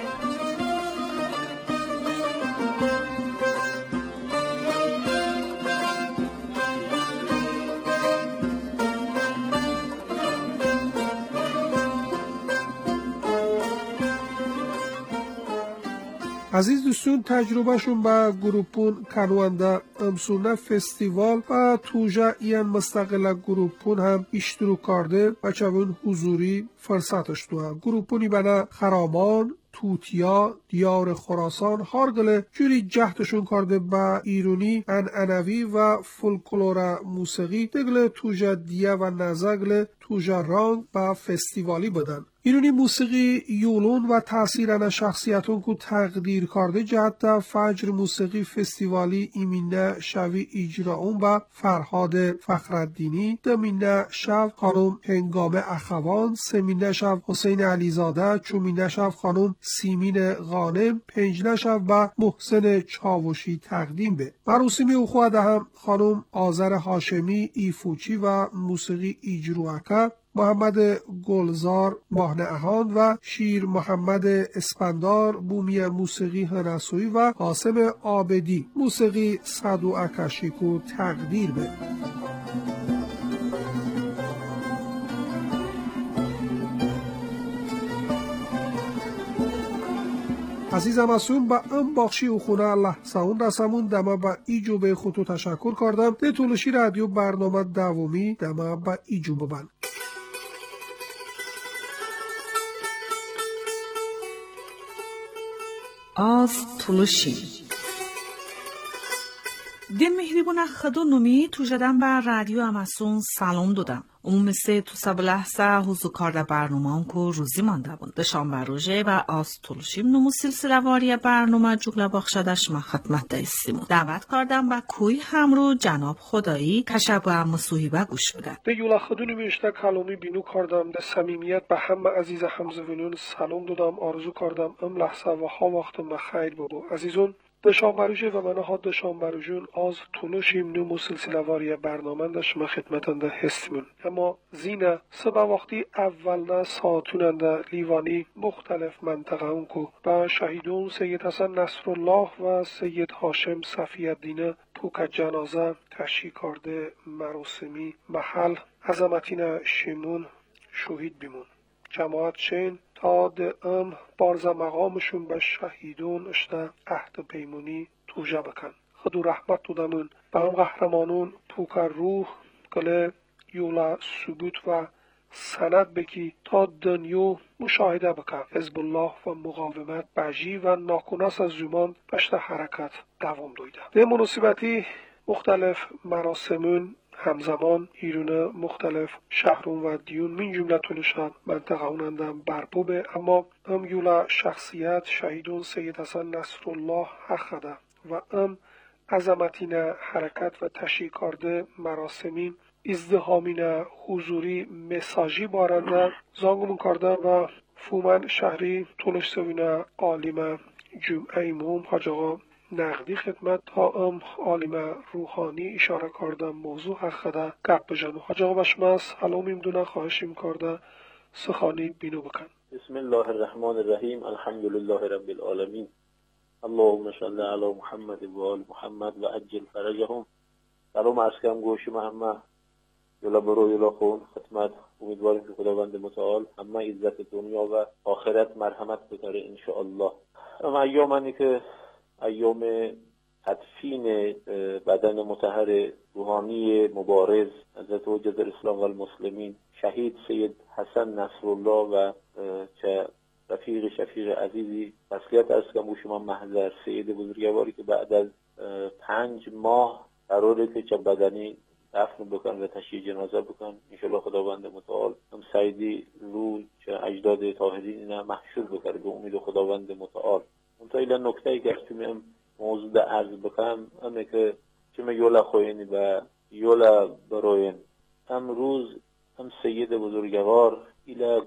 عزیز دوستون تجربهشون با گروپون کنوانده امسونه فستیوال و توجه این مستقل گروپون هم اشتراک کرده و چون حضوری فرصتش دوه. گروپونی بنا خرامان، توتیا، دیار خراسان هارگله جوری جهتشون کرده با ایرونی انعنوی و فولکلور موسیقی دگله توجه دیه و نزگله توجه رانگ و فستیوالی بدن. ایرونی موسیقی یولون و تأثیران شخصیتون کو تقدیر کرده جهت فجر موسیقی فستیوالی ایمینه شوی اجراون و فرهاد فخرالدینی دمینه شو خانم هنگام اخوان سمینه شو حسین علیزاده چومینه شو خانم سیمین غانم پنجنه شو و محسن چاوشی تقدیم به مراسمی او خواهده هم خانم آذر هاشمی ایفوچی و موسیقی اجروعکه محمد گلزار ماهنه اهان و شیر محمد اسپندار بومی موسیقی هنسوی و قاسم عابدی موسیقی صدو اکشیکو تقدیر به. عزیزم اسون با ام باخشی و خونه لحظه اون رسمون دما با ایجو به خودتو تشکر کردم. ده طولشی رادیو برنامه دومی دما با ایجو ببن. از تلوشی ده مهربونه خدو نومی تو جدن بر رادیو اماسون سلام دادم. مثل تو سب لحظه حضور کرده برنامه که روزی مانده بود. دشان بروژه و از تلوشیم نمو سلسله واری برنامه جگله بخشدش ما خدمت دایستیمون. دعوت کردم با کوی همرو جناب خدایی کشب و مسوحیبه گوش بده. ده یولا خدو نمیشته کلامی بینو کردم. ده صمیمیت به همه عزیز همزوینون سلام دادم آرزو کردم ام لحظه و ها وقت ما خیر بابو. عزیزون دشان بروژه و منها ها دشان بروژون از تلوشیم نمو سلسله واری برنامه داشت ما خدمتنده هستیمون. اما زینه سبا وقتی اولنا ساعتوننده لیوانی مختلف منطقه اون کو با شهیدون سید حسن نصرالله و سید هاشم صفی‌الدین پوک جنازه تشییع کرده مراسمی محل عظمتین شیمون شهید بیمون. جماعت شین تا ام بارز مقامشون به شهیدون اشته عهد پیمونی توجه بکن. خدو رحمت دادمون به هم قهرمانون پوکر روح گله یولا ثبوت و سند بکی تا دنیو مشاهده بکن. حزب الله و مقاومت بجی و ناکناس از زمان پشت حرکت دوام دویده. به مناسبتی مختلف مراسمون همزمان ایرونه مختلف شهرون و دیون من جمله تلوشان منطقه اونندم برپوبه. اما ام یولا شخصیت شهیدون سید حسن نصرالله حقده و ام عظمتین حرکت و تشییع کرده مراسمین ازدهامین حضوری مساجی بارنده زانگمون کرده و فومن شهری تولش سوینا عالم ایموم حاج آقا نقدی خدمت تا عالم روحانی اشاره کردم موضوع حقده گپ بجنو حاج آقا بشمس حالا میمدونه خواهشیم کرده سخانی بینو بکن. بسم الله الرحمن الرحیم الحمد لله رب العالمین اللهم صل علی محمد و آل محمد و عجل فرجهم. سلام عرض کنم گوش محمد یلا برو یلا خون خدمت. امیدواریم که خداوند متعال همه عزت دنیا و آخرت مرحمت بکنه ان شاء الله. اما ایامانی که ایام تدفین بدن مطهر روحانی مبارز حضرت حجت الاسلام و المسلمین شهید سید حسن نصرالله و چه رفیق شفیق عزیزی تسلیت ارز کنم به شما محضر سید بزرگواری که بعد از 5 ماه قراره که چه بدنی دفن بکن و تشییع جنازه بکن. انشالله خداوند متعال هم سیدی رو چه اجداد طاهرین اینا محشور بکره به امید خداوند متعال. منتها ایلا نکته ای که ارتمیم موضوع عرض بکنم همه که چه یولا خوین و یولا بروین امروز هم سید بزرگوار ایلا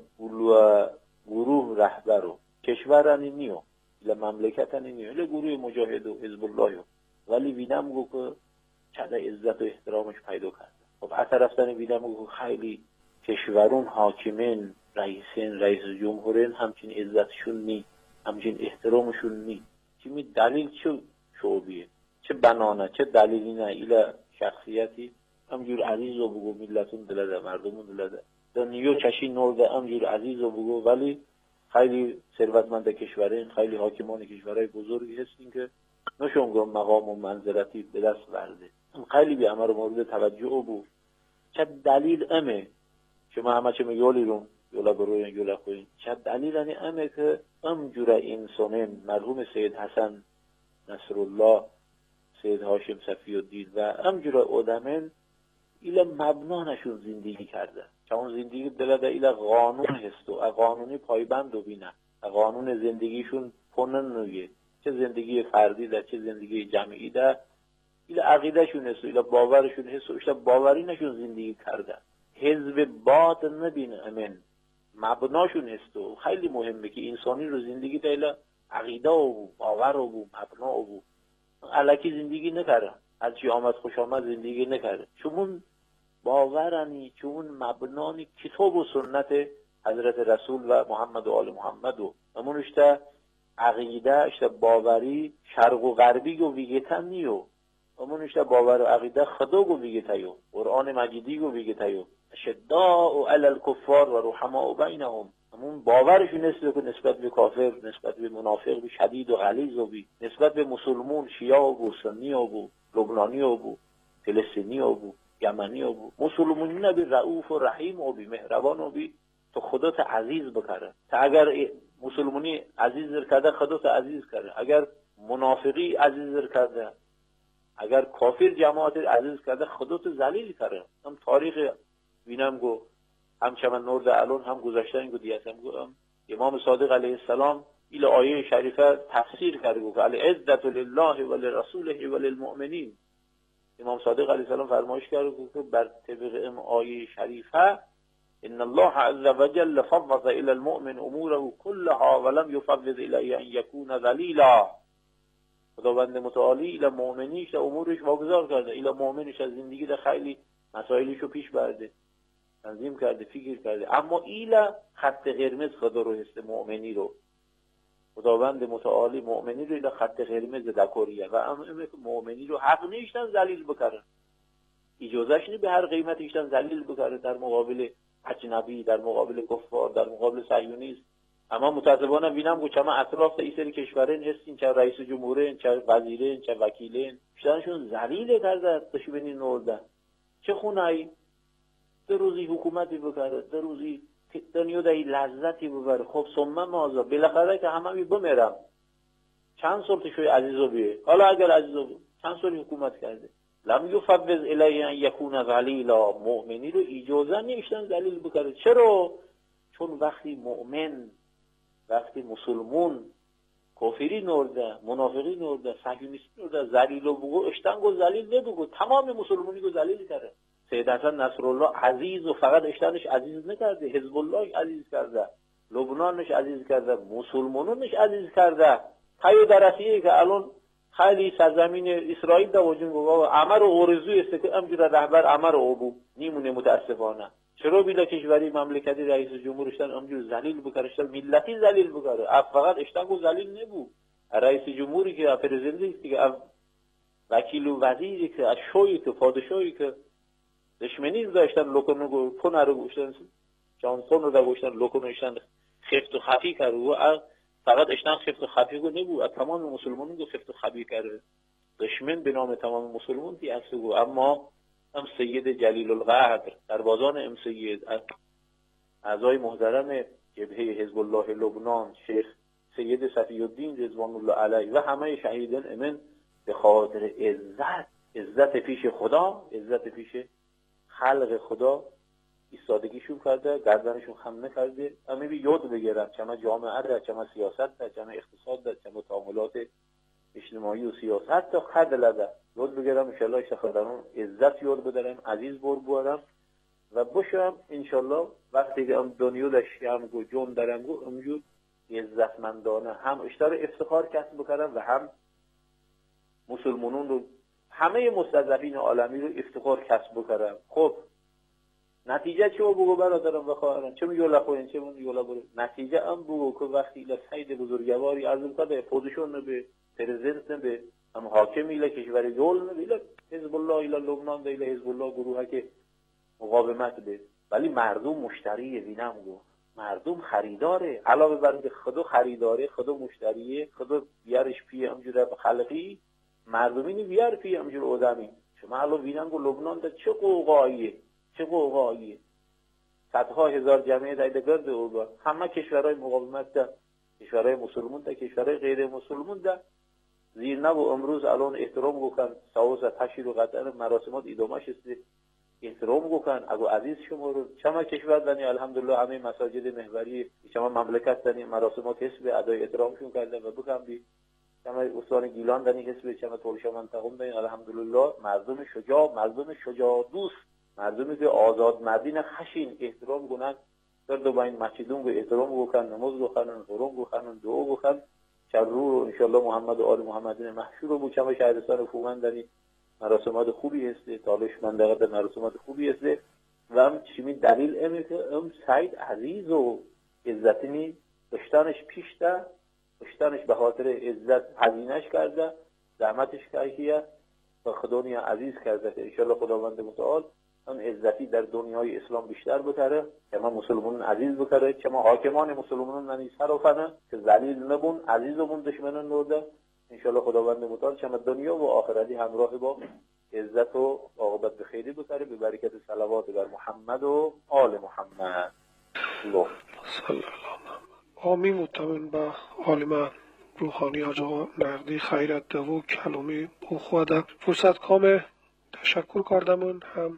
گروه رهبرو کشورانی نیو ایلا مملکتانی نیو ایلا گروه مجاهد و حزب الله ولی وینم گو که چقدر عزت و احترامش پیدا کرده. خب از طرفتن وینم گو خیلی کشورون حاکمین رئیس جمهورین همچین عزتشون نی همچین احترامشون نی. چی دلیل چه شعبیه چه بنانه چه دلیلی نه ایلا شخصیتی همجور عزیز رو بگو ملتون دلده مردمون دلده دنیو چشی نورده همجور عزیز رو بگو ولی خیلی ثروتمند کشورین خیلی حاکمان کشورهای بزرگی هستین که نشونگو مقام و منزلتی به دست برده. خیلی بی امر مورد توجه بود. چه دلیل امه شما همه چه میگولی رو یولا بروین یولا خوین چه دلیل امه که همجور انسانین مرحوم سید حسن نصرالله سید هاشم صفی الدین و همجور آدمین ایلا مبنانشون زندگی کرده که اون زندگی دلده ایلا قانون هست و قانونی پایبند و بینه قانون زندگیشون پنن نویه چه زندگی فردی ده چه زندگی جمعی ده ایلا عقیدهشون هست و ایلا باورشون هست و ایلا باوری نشون زندگی کرده حزب باد نبینه امن مبناشون هست و خیلی مهمه که انسانی رو زندگی ده ایلا عقیده و باور و مبنا و الکی زندگی نکره از چی آمد خوش آمد زندگی نکره چون باورانی چون مبنانی کتاب و سنت حضرت رسول و محمد و آل محمد و امونشتا عقیده اشتا باوری شرق و غربی گو ویگتن نیو امونشتا باور و عقیده خدا گو ویگتایو قرآن مجیدی گو ویگتایو شداء و علی الکفار و رحماء بینهم همون باورشون هست که نسبت به کافر نسبت به منافق به شدید و غلیظ و بی نسبت به مسلمون شیعه و سنی و لبنانی و فلسطینی و یمنی و مسلمون نبی رؤوف و رحیم و بی مهربان و بی تو خدا تا عزیز بکره تا اگر مسلمانی عزیز کرده خدا تا عزیز کرده اگر منافقی عزیز کرده اگر کافر جماعت عزیز کرده خدا تو ذلیل کرده. هم تاریخ بینم گو هم چمن نورد الان هم گذاشتن گو دیگه هم گو امام صادق علیه السلام ایل آیه شریفه تفسیر کرده گو که العزت لله و لرسوله و للمؤمنین. امام صادق علیه السلام فرمایش کرده که بر طبق آیه شریفه ان الله عز وجل فوض الى المؤمن اموره كلها ولم يفوض الیه ان یکون ذلیلا. خداوند متعالی الى مؤمنیش امورش واگذار کرده الى مؤمنش از زندگی ده خیلی مسائلشو پیش برده تنظیم کرده فکر کرده اما ایلا خط قرمز خدا رو هست مؤمنی رو خداوند متعالی مؤمنی رو ایلا خط قرمز دکوریه و اما مؤمنی رو حق نیشتن ذلیل بکره اجازهش نی به هر قیمت ایشتن ذلیل بکره در مقابل اجنبی در مقابل کفار در مقابل صهیونیسم. اما متاسفانه بینم که چما اطراف این سری کشورین هستین چه رئیس جمهورین چه وزیرین چه وکیلین ایشتنشون ذلیل کرده تشبینی نورده چه خونایی در روزی حکومتی بکره در روزی دنیا دهی لذتی ببره. خب سمم مازا بالاخره که همه بمیرم چند سال تشوی عزیزو بیه حالا اگر عزیزو چند سال حکومت کرده لم یفوض الیه ان یکون ذلیلا مؤمنی رو اجازه نیشتن ذلیل بکره. چرا؟ چون وقتی مؤمن وقتی مسلمون کافری نورده منافقی نورده صهیونیستی نورده ذلیل و بگو اشتنگو ذلیل نبگو تمام مسلمونی رو ذلیل کرده. سید حسن نصرالله عزیز و فقط اشتنش عزیز نکرده حزب الله عزیز کرده لبنانش عزیز کرده، مسلمانانش عزیز کرده. تای درسیه که الان خیلی سرزمین اسرائیل دا وجود گوه عمر و آرزوی است که امجور رهبر عمر و ابو نیمونه متاسفانه. چرا بیلا کشوری مملکتی رئیس جمهورشتن امجور زلیل بکرشتن، ملتی زلیل بکره. فقط اشتاقو زلیل نبو. رئیس جمهوری که پرزیدنتی که وکیل و وزیری که از شوی که پادشاهی که دشمنی داشتن لکنو پونه رو گوشتن جانسون رو گوشتن لکنو اشتن خفت و خفی کرده و فقط اشتن خفت و خفی کو نبو، از تمام مسلمانان رو خفت و خفی کرده. دشمن به نام تمام مسلمان دی هستگو. اما هم سید جلیل القدر سربازان ام سید اعضای محترم جبهه حزب الله لبنان شیخ سید صفی الدین رضوان الله علیه و همه شهیدان امن به خاطر عزت پیش خدا، عزت پیش خلق خدا ایستادگیشون کرده، گردنشون خم نکرده. همه بی یاد بگیرن چما جامعه ده، چما سیاست ده، چما اقتصاد ده، چما تعاملات اجتماعی و سیاست حتی خدل ده یاد بگیرم. انشالله اشتخدارم عزت یاد بدارم، عزیز بورم و باشم انشالله وقتی که دنیا داشتیم گو جون دارم گو امجود عزتمندانه هم اشتر افتخار کسب بکردم و هم مسلمانون رو همه مستضعفین عالمی رو افتخار کسب بکردم. خب نتیجه چه بگو برادرم و خواهرم، چه یولا خوین چه من یولا برو. نتیجه هم بگو که وقتی لسید بزرگواری از اون به پوزیشن به پرزیدنت به هم حاکمی ل کشور یول نه حزب الله الی لبنان ده حزب الله گروهی که مقاومت به، ولی مردم مشتریه بینم گو مردم خریداره. علاوه بر اینکه خدا خریداره، خدا مشتریه، خدا بیارش پی همجوره خلقی مردمینی بیار پی همجور آدمی. شما الان بینم گو لبنان ده چه قوقاییه صدها هزار جمعیت ایده گرده اوبا. همه کشورهای مقاومت ده، کشورهای مسلمون ده، کشورهای غیر مسلمون ده زیر نبو امروز الان احترام گوکن ساوز تشیر و قطعا مراسمات ادامهش است. احترام گوکن اگو عزیز شما رو چما کشور دنی الحمدلله همه مساجد محوری چما مملکت دنی مراسمات حسب ادای احترامشون کردن و بکن بی چما استان گیلان دنی حسب چما تولشا منطقم دنی الحمدلله مردم شجاع دوست، مردمی که آزاد مردین خشین احترام گونن در دو باین مسجدون گو احترام گوکن، نماز گوکنن، قرآن گوکنن، دعا گوکن شرور و انشالله محمد و آل محمدین محشور بود. چما شهرستان فومن دنی مراسمات خوبی هسته، تالش منطقه در مراسمات خوبی هسته و هم چیمی دلیل امه که ام سعید عزیز و عزتینی داشتانش پیش ده، داشتانش به خاطر عزت هزینهش کرده، زحمتش کرده و خدا نیا عزیز کرده که انشالله خداوند متعال هم عزتی در دنیای اسلام بیشتر بکره، که ما مسلمانان عزیز بکره، که ما حاکمان مسلمانان ننی سرفنه که ذلیل نبون، عزیزمون دشمنان نورده. انشالله خداوند متعال چما دنیا و آخرتی همراه با عزت و عاقبت بخیری بکره به برکت صلوات بر محمد و آل محمد. الله صلی الله آمین. مطمئن به عالم روحانی آجا نقدی خیرت دو کلامی بخواده فرصت کام تشکر کردمون هم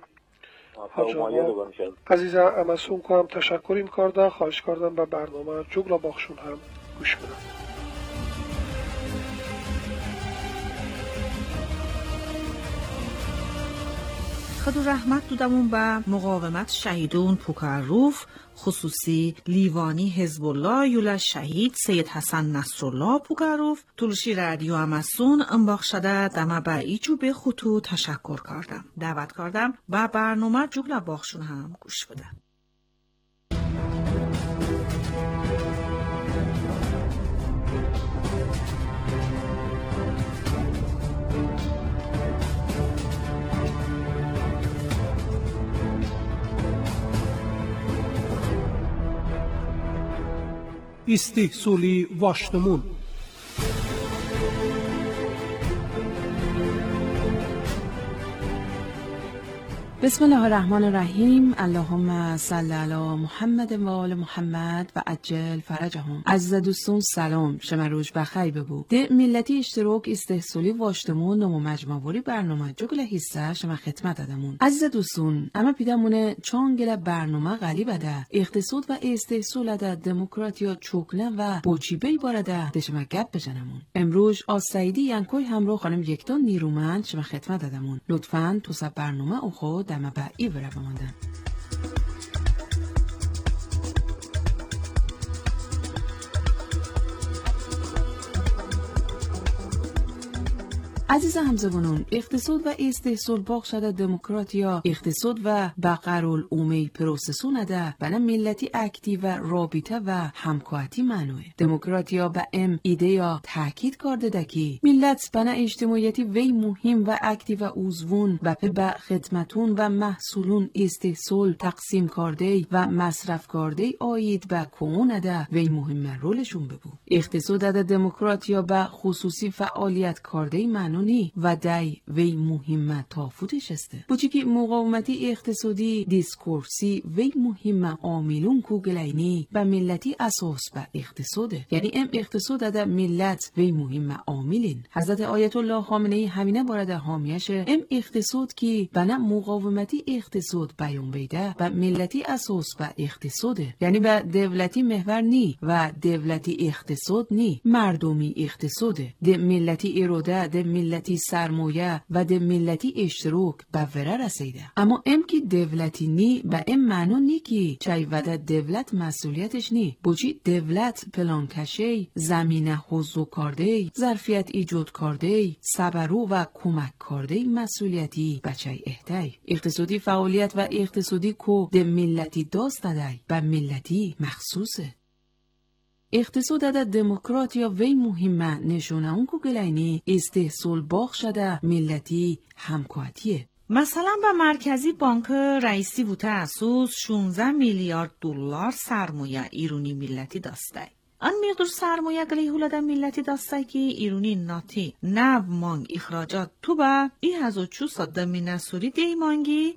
آجا عزیز امسون که هم تشکر این کرده. خواهش کردم به برنامه جگلا باخشون هم گوش بدم. خدا رحمت دودمون به مقاومت شهیدون پوکروف خصوصی لیوانی حزب الله یولا شهید سید حسن نصرالله پوکروف تولشی رادیو امسون انباخ شده دمه به ایچو به خطو تشکر کردم. دعوت کردم به برنامه جگل باخشون هم گوش بدم. استحصالی واشتمون بسم الله الرحمن الرحیم. اللهم صل علی محمد و آل محمد و عجل فرجهم. عزیز دوستان سلام، شما روز بخیر ببو. ده ملتی اشتراک استحصالی واشتمون نمو مجموعی برنامه جگل حصه شما خدمت دادمون. عزیز دوستان اما پیدمونه چانگل برنامه غلیبه ده اقتصاد و استحصال ده دموکراتیا چوکلن و بوچیبی بارده ده شما گپ بجنمون. امروز آسایدی ینکوی همراه خانم یکتا نیرومند شما خدمت دادمون. لطفاً تو سب برنامه او خود دمه با ای بره بماندن. عزیز همزبانان، اقتصاد و استحصال باخشده دموکراتیا اقتصاد و بقرال اومی پروسسون ده بنا ملتی اکتیو و رابطه و همکاتی معنوه. دموکراتیا با ام ایده یا تاکید کرده ده که ملت بنا اجتماعیتی وی مهم و اکتیو و اوزون و به خدمتون و محصولون استحصال تقسیم کرده و مصرف کرده آید به کمون ده وی مهم رولشون ببو. اقتصاد ده دموکراتیا با خصوصی فعالیت کرده معنونی و دای وی مهمه تافوتش استه. بچی که مقاومتی اقتصادی دیسکورسی وی مهمه عاملون کو گلینی و ملتی اساس به اقتصاده. یعنی ام اقتصاد ده ملت وی مهمه عاملین. حضرت آیت الله خامنه‌ای همینه بارد حامیشه ام اقتصاد که بنا مقاومتی اقتصاد بیان بیده و ملتی اساس به اقتصاده. یعنی به دولتی محور نی و دولتی اقتصاد نی، مردمی اقتصاده. ده ملتی اراده، ده ملتی سرمایه و ده ملتی اشتراک به وره رسیده. اما ام که دولتی نی به ام معنی نی که چای وده دولت مسئولیتش نی. بچی دولت پلان کشی، زمینه حضو کرده، ظرفیت ایجاد کرده، صبرو و کمک کرده مسئولیتی بچای اهدای. اقتصادی فعالیت و اقتصادی کو ده ملتی داست دای به ملتی مخصوصه. اقتصاد ده دموکراتیا وی مهمه نشونه اون که گلینی استحصال باخشده ملتی همکاتیه. مثلا به مرکزی بانک رئیسی و تأسوس 16 میلیارد دلار سرمایه ایرانی ملتی داسته. آن مقدار سرمایه گلیهوله ده ملتی داسته که ایرانی ناتی نو مانگ اخراجات تو با 1400 مینسوری دیمانگی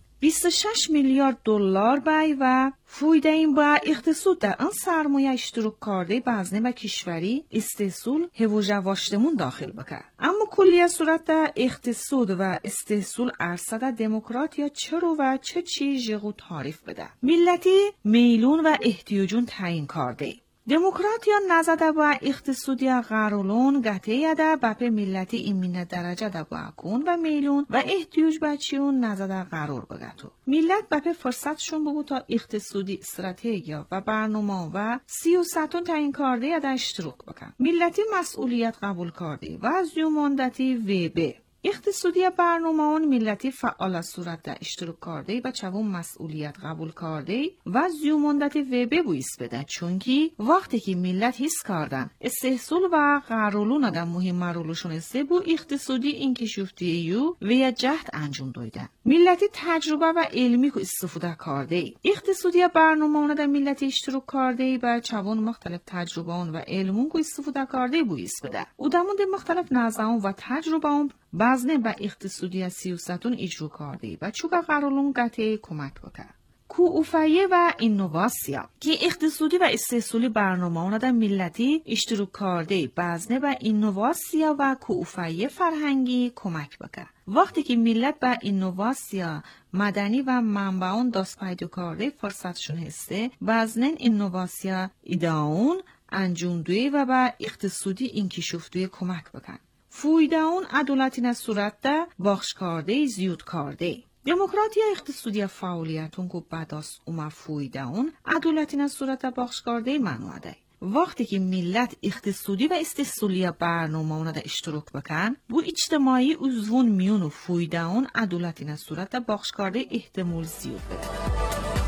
26 میلیارد دلار بای و فویده این با اقتصاد در آن سرمایه اشتراک کرده بزنه و کشوری استحصال هوجه واشتمون داخل بکر. اما کلیه صورت در اقتصاد و استحصال ارصد دموکرات یا چرا و چه چی جغو تعریف بده. ملتی میلون و احتیاجون تعیین کرده. دموکراتیا نزده با اقتصادی غرولون گته یده بپه ملتی ایمین درجه ده با کن و میلون و احتیاج بچیون نزده قرار بگتو. ملت بپه فرصتشون بگو تا اقتصادی استراتژیا و برنامه و سیاستون تعیین کرده یده اشتراک بکن. ملتی مسئولیت قبول کرده و از یوماندتی ویبه. اقتصادی برنامه آن ملتی فعال صورت در اشتراک کرده و چون مسئولیت قبول کرده و زیوماندت وبه بویس بده چونکی وقتی که ملت حس کردن استحصال و قرارولون در مهم رولشون است بو اقتصادی این کشفتی یو و یا جهد انجام دایدن. ملتی تجربه و علمی که استفاده کرده اقتصادی برنامه آن در ملتی اشتراک کرده و چون مختلف تجربه آن و علمون که استفاده کرده بویس بده. ادامون در مختلف نظام و تجربه آن بازنه با اقتصادی سیاستون اجرا کرده و چوبه قرارلون قطعه کمک بکرد. کوفایه و اینوواسیا که اقتصادی و استحصالی برنامه آن در ملتی اشتراک کرده بازنه با اینوواسیا و کوفایه فرهنگی کمک بکرد. وقتی که ملت با اینوواسیا مدنی و منبعون دست پیدا کرده فرصتشون هسته بازنه اینوواسیا ایداون انجامدوی و با اقتصادی انکشافتوی کمک بکرد. فویده اون عدالتی نه صورت ده باخش کرده زیاد کرده. دموکراتیا اقتصادی فعالیتون که بعد از اومر فویده اون عدالتی نه صورت ده باخش کرده منوعده. وقتی که ملت اقتصادی و استحصالی برنامه اون ده اشتراک بکن بو اجتماعی عضوون میون و فویده اون عدالتی نه صورت ده باخش کرده احتمال زیاد بده.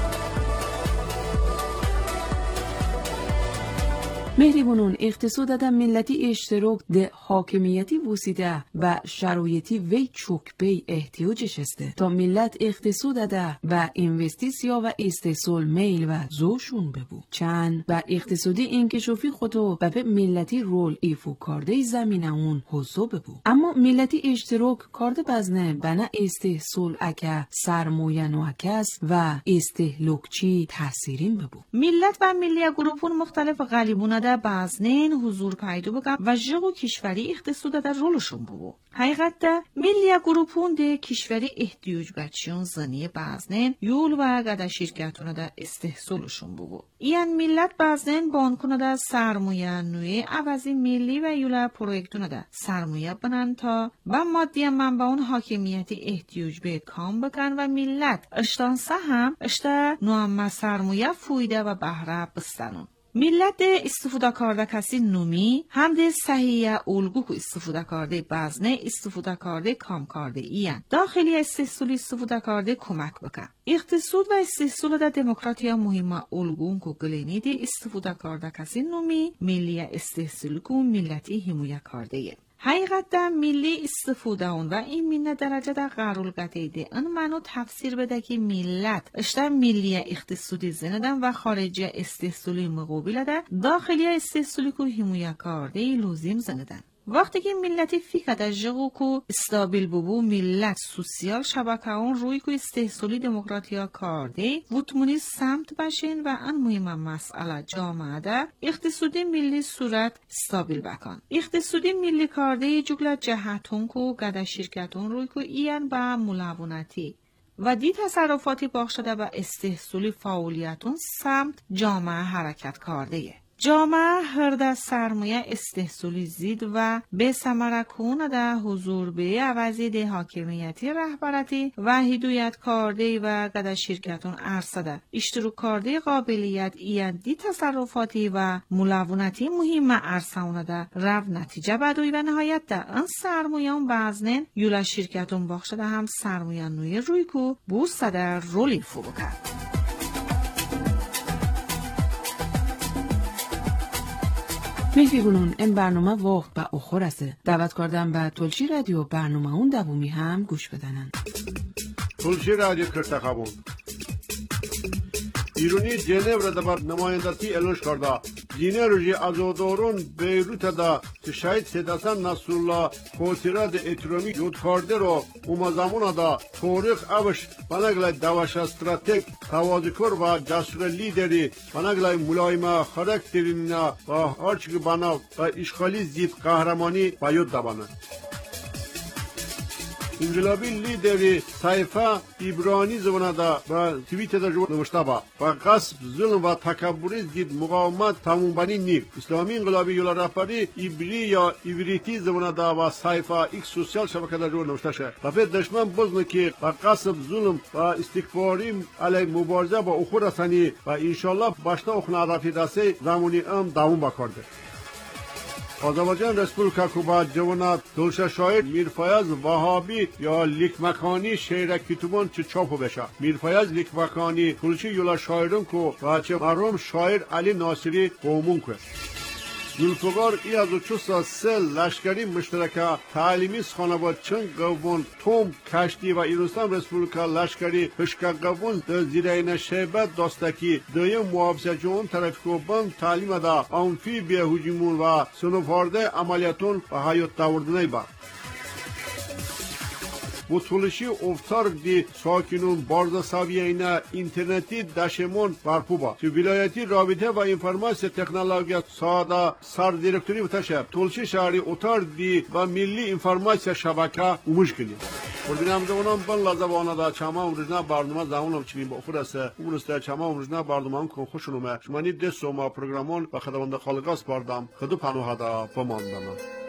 مهربانان اقتصاد ده ملتی اشتراک ده حاکمیتی وسیده و شرایطی وی چوک بی احتیاجش استه تا ملت اقتصاد ده و اینوستیسیا و استحصال میل و زوشون ببو چند و اقتصادی انکشافی خودو به ملتی رول ایفو کرده زمینه اون حضو ببو. اما ملتی اشتراک کرده بزنه بنا استحصال اکه سرمایه نوکس و استهلوکچی تحصیرین ببو. ملت و ملی گروپون مختلف غلیبونه در بازنین حضور پیدا بکن و جغو کشوری اقتصاد در رولشون ببو. حقیقت ده ملی گروپون ده کشوری احتیاج بچیون زنی بازنین یول و گده شرکتونه در استحصالشون ببو. این ملت بازنین بانکونه در سرمایه نوی عوضی ملی و یول پرویکتونه در سرمایه بنن تا با مادی منبعون حاکمیتی احتیاج به کام بکن و ملت اشتانسه هم اشتا نوام سرمایه فویده و بهره بستنون. ملت استفاده کرده کسی نومی هم ده صحیح اولگو که استفاده کرده بزنه استفاده کرده کام کرده ایان داخلی استحصولی استفاده کرده کمک بکن. اقتصاد و استحصول در دموکراتیا مهمه اولگون که گلینی ده استفاده کرده کسی نومی ملی استحصولی که ملتی حمایه کرده. حقیقت در ملی استفاده اون و این مینه درجه در قرولگته ده ان منو تفسیر بده که ملت اشتر ملی اقتصادی زندن و خارجی استحصولی مقابل ده داخلی استحصولی که حمایه کرده لازم زندن. وقتی که ملتی فکر در جغو که استابیل ببو ملت سوسیال شبکه اون روی که استحصالی دموکراتیا کرده بوتمونی سمت باشین و ان مهم مسئله جامعه در اقتصادی ملی صورت استابیل بکن. اقتصادی ملی کرده جگل جهتون که گده شرکتون روی که ایان با ملاونتی و دی تصرفاتی باخشده و استحصالی فعالیتون سمت جامعه حرکت کرده. جامعه هر ده سرمایه استحصالی زید و به ثمره کون ده حضور به عوضی ده حاکمیتی رهبرتی و هدایت کرده و گده شرکتون ارسده اشتراک کرده قابلیت ایندی تصرفاتی و ملاونتی مهم ارسونه ده رو نتیجه بدوی و نهایت ده ان سرمایه‌ان بزنن یولا شرکتون باخشده هم سرمایه نوی روی کو بوسته در رولی فوقه. مهربونون این برنامه وقت به اخور است. دعوت کردم به تلچی رادیو برنامه اون دومی هم گوش بدنن. تلچی رادیو کرتخابون ایرانی جنیو را دبر نمایندتی اعلان کرده. دینه روزی عزاداران بیروت دا که شهید سیدحسن نصرالله خاطره د اترامی یاد کرده رو اوما زمان دا تاریخ اوش بنگلای دوش استراتیک توازیکر و جسور لیدری بنگلای ملایمه خرکترین و هرچی که بنا و اشغالی زید قهرمانی و یاد دبانه. انقلابی لیدری صحیفه ایبرانی زبانه دا و توییت دا جو نوشته با و غصب ظلم و تکبری زید مقاومت تموم بنی نیک. اسلامی انقلابی یولا رهبری ایبری یا ایبریتی زبانه دا و صحیفه ایکس سوسیال شبکه دا جو نوشته شه. و فید دشمن بزنه که و غصب ظلم و استکباری علی مبارزه با اخور رسانی و انشالله باشنا اخنا رفی رسی زمانی دوام بکرده. آذربایجان رسپولیکا کوبا جوانات دلشه شاعر میرفیاض وهابی یا لیکمکانی شعر کتبان چه چاپو بشه. میرفیاض لیکمکانی کلچی یولا شاعرون کو و چه مرحوم شاعر علی ناصری قومون کو. ذوالفقار ای از 403 لشکری مشترکه تعلیمی خانواده چنگ قوون توم کشتی و ایرستان رسپولیکا لشکری پشکا قوون در زیرین شیبت داستکی دویم محافظه جون طرف کوبان تعلیم دا آنفی به هجومون و سنوفارده عملیاتون و حیات داوردنی با bu tuluşi oftardi sakinun barda saviyeyine interneti daşemon barpuba. Şu vilayeti rabite ve informasya teknolojiya sahada sar direktörü vitaşe. Tuluşi şehri otardi ve milli informasya şabaka umuşkili. Burdinamda onam ban lazabana da çama umrujna barnuma zamanım çimin bu xurası. Umrusta çama umrujna barnuma kon xoşunume. Şmani de soma programon ve xadavanda xalqas bardam. Xadu panohada pamandana.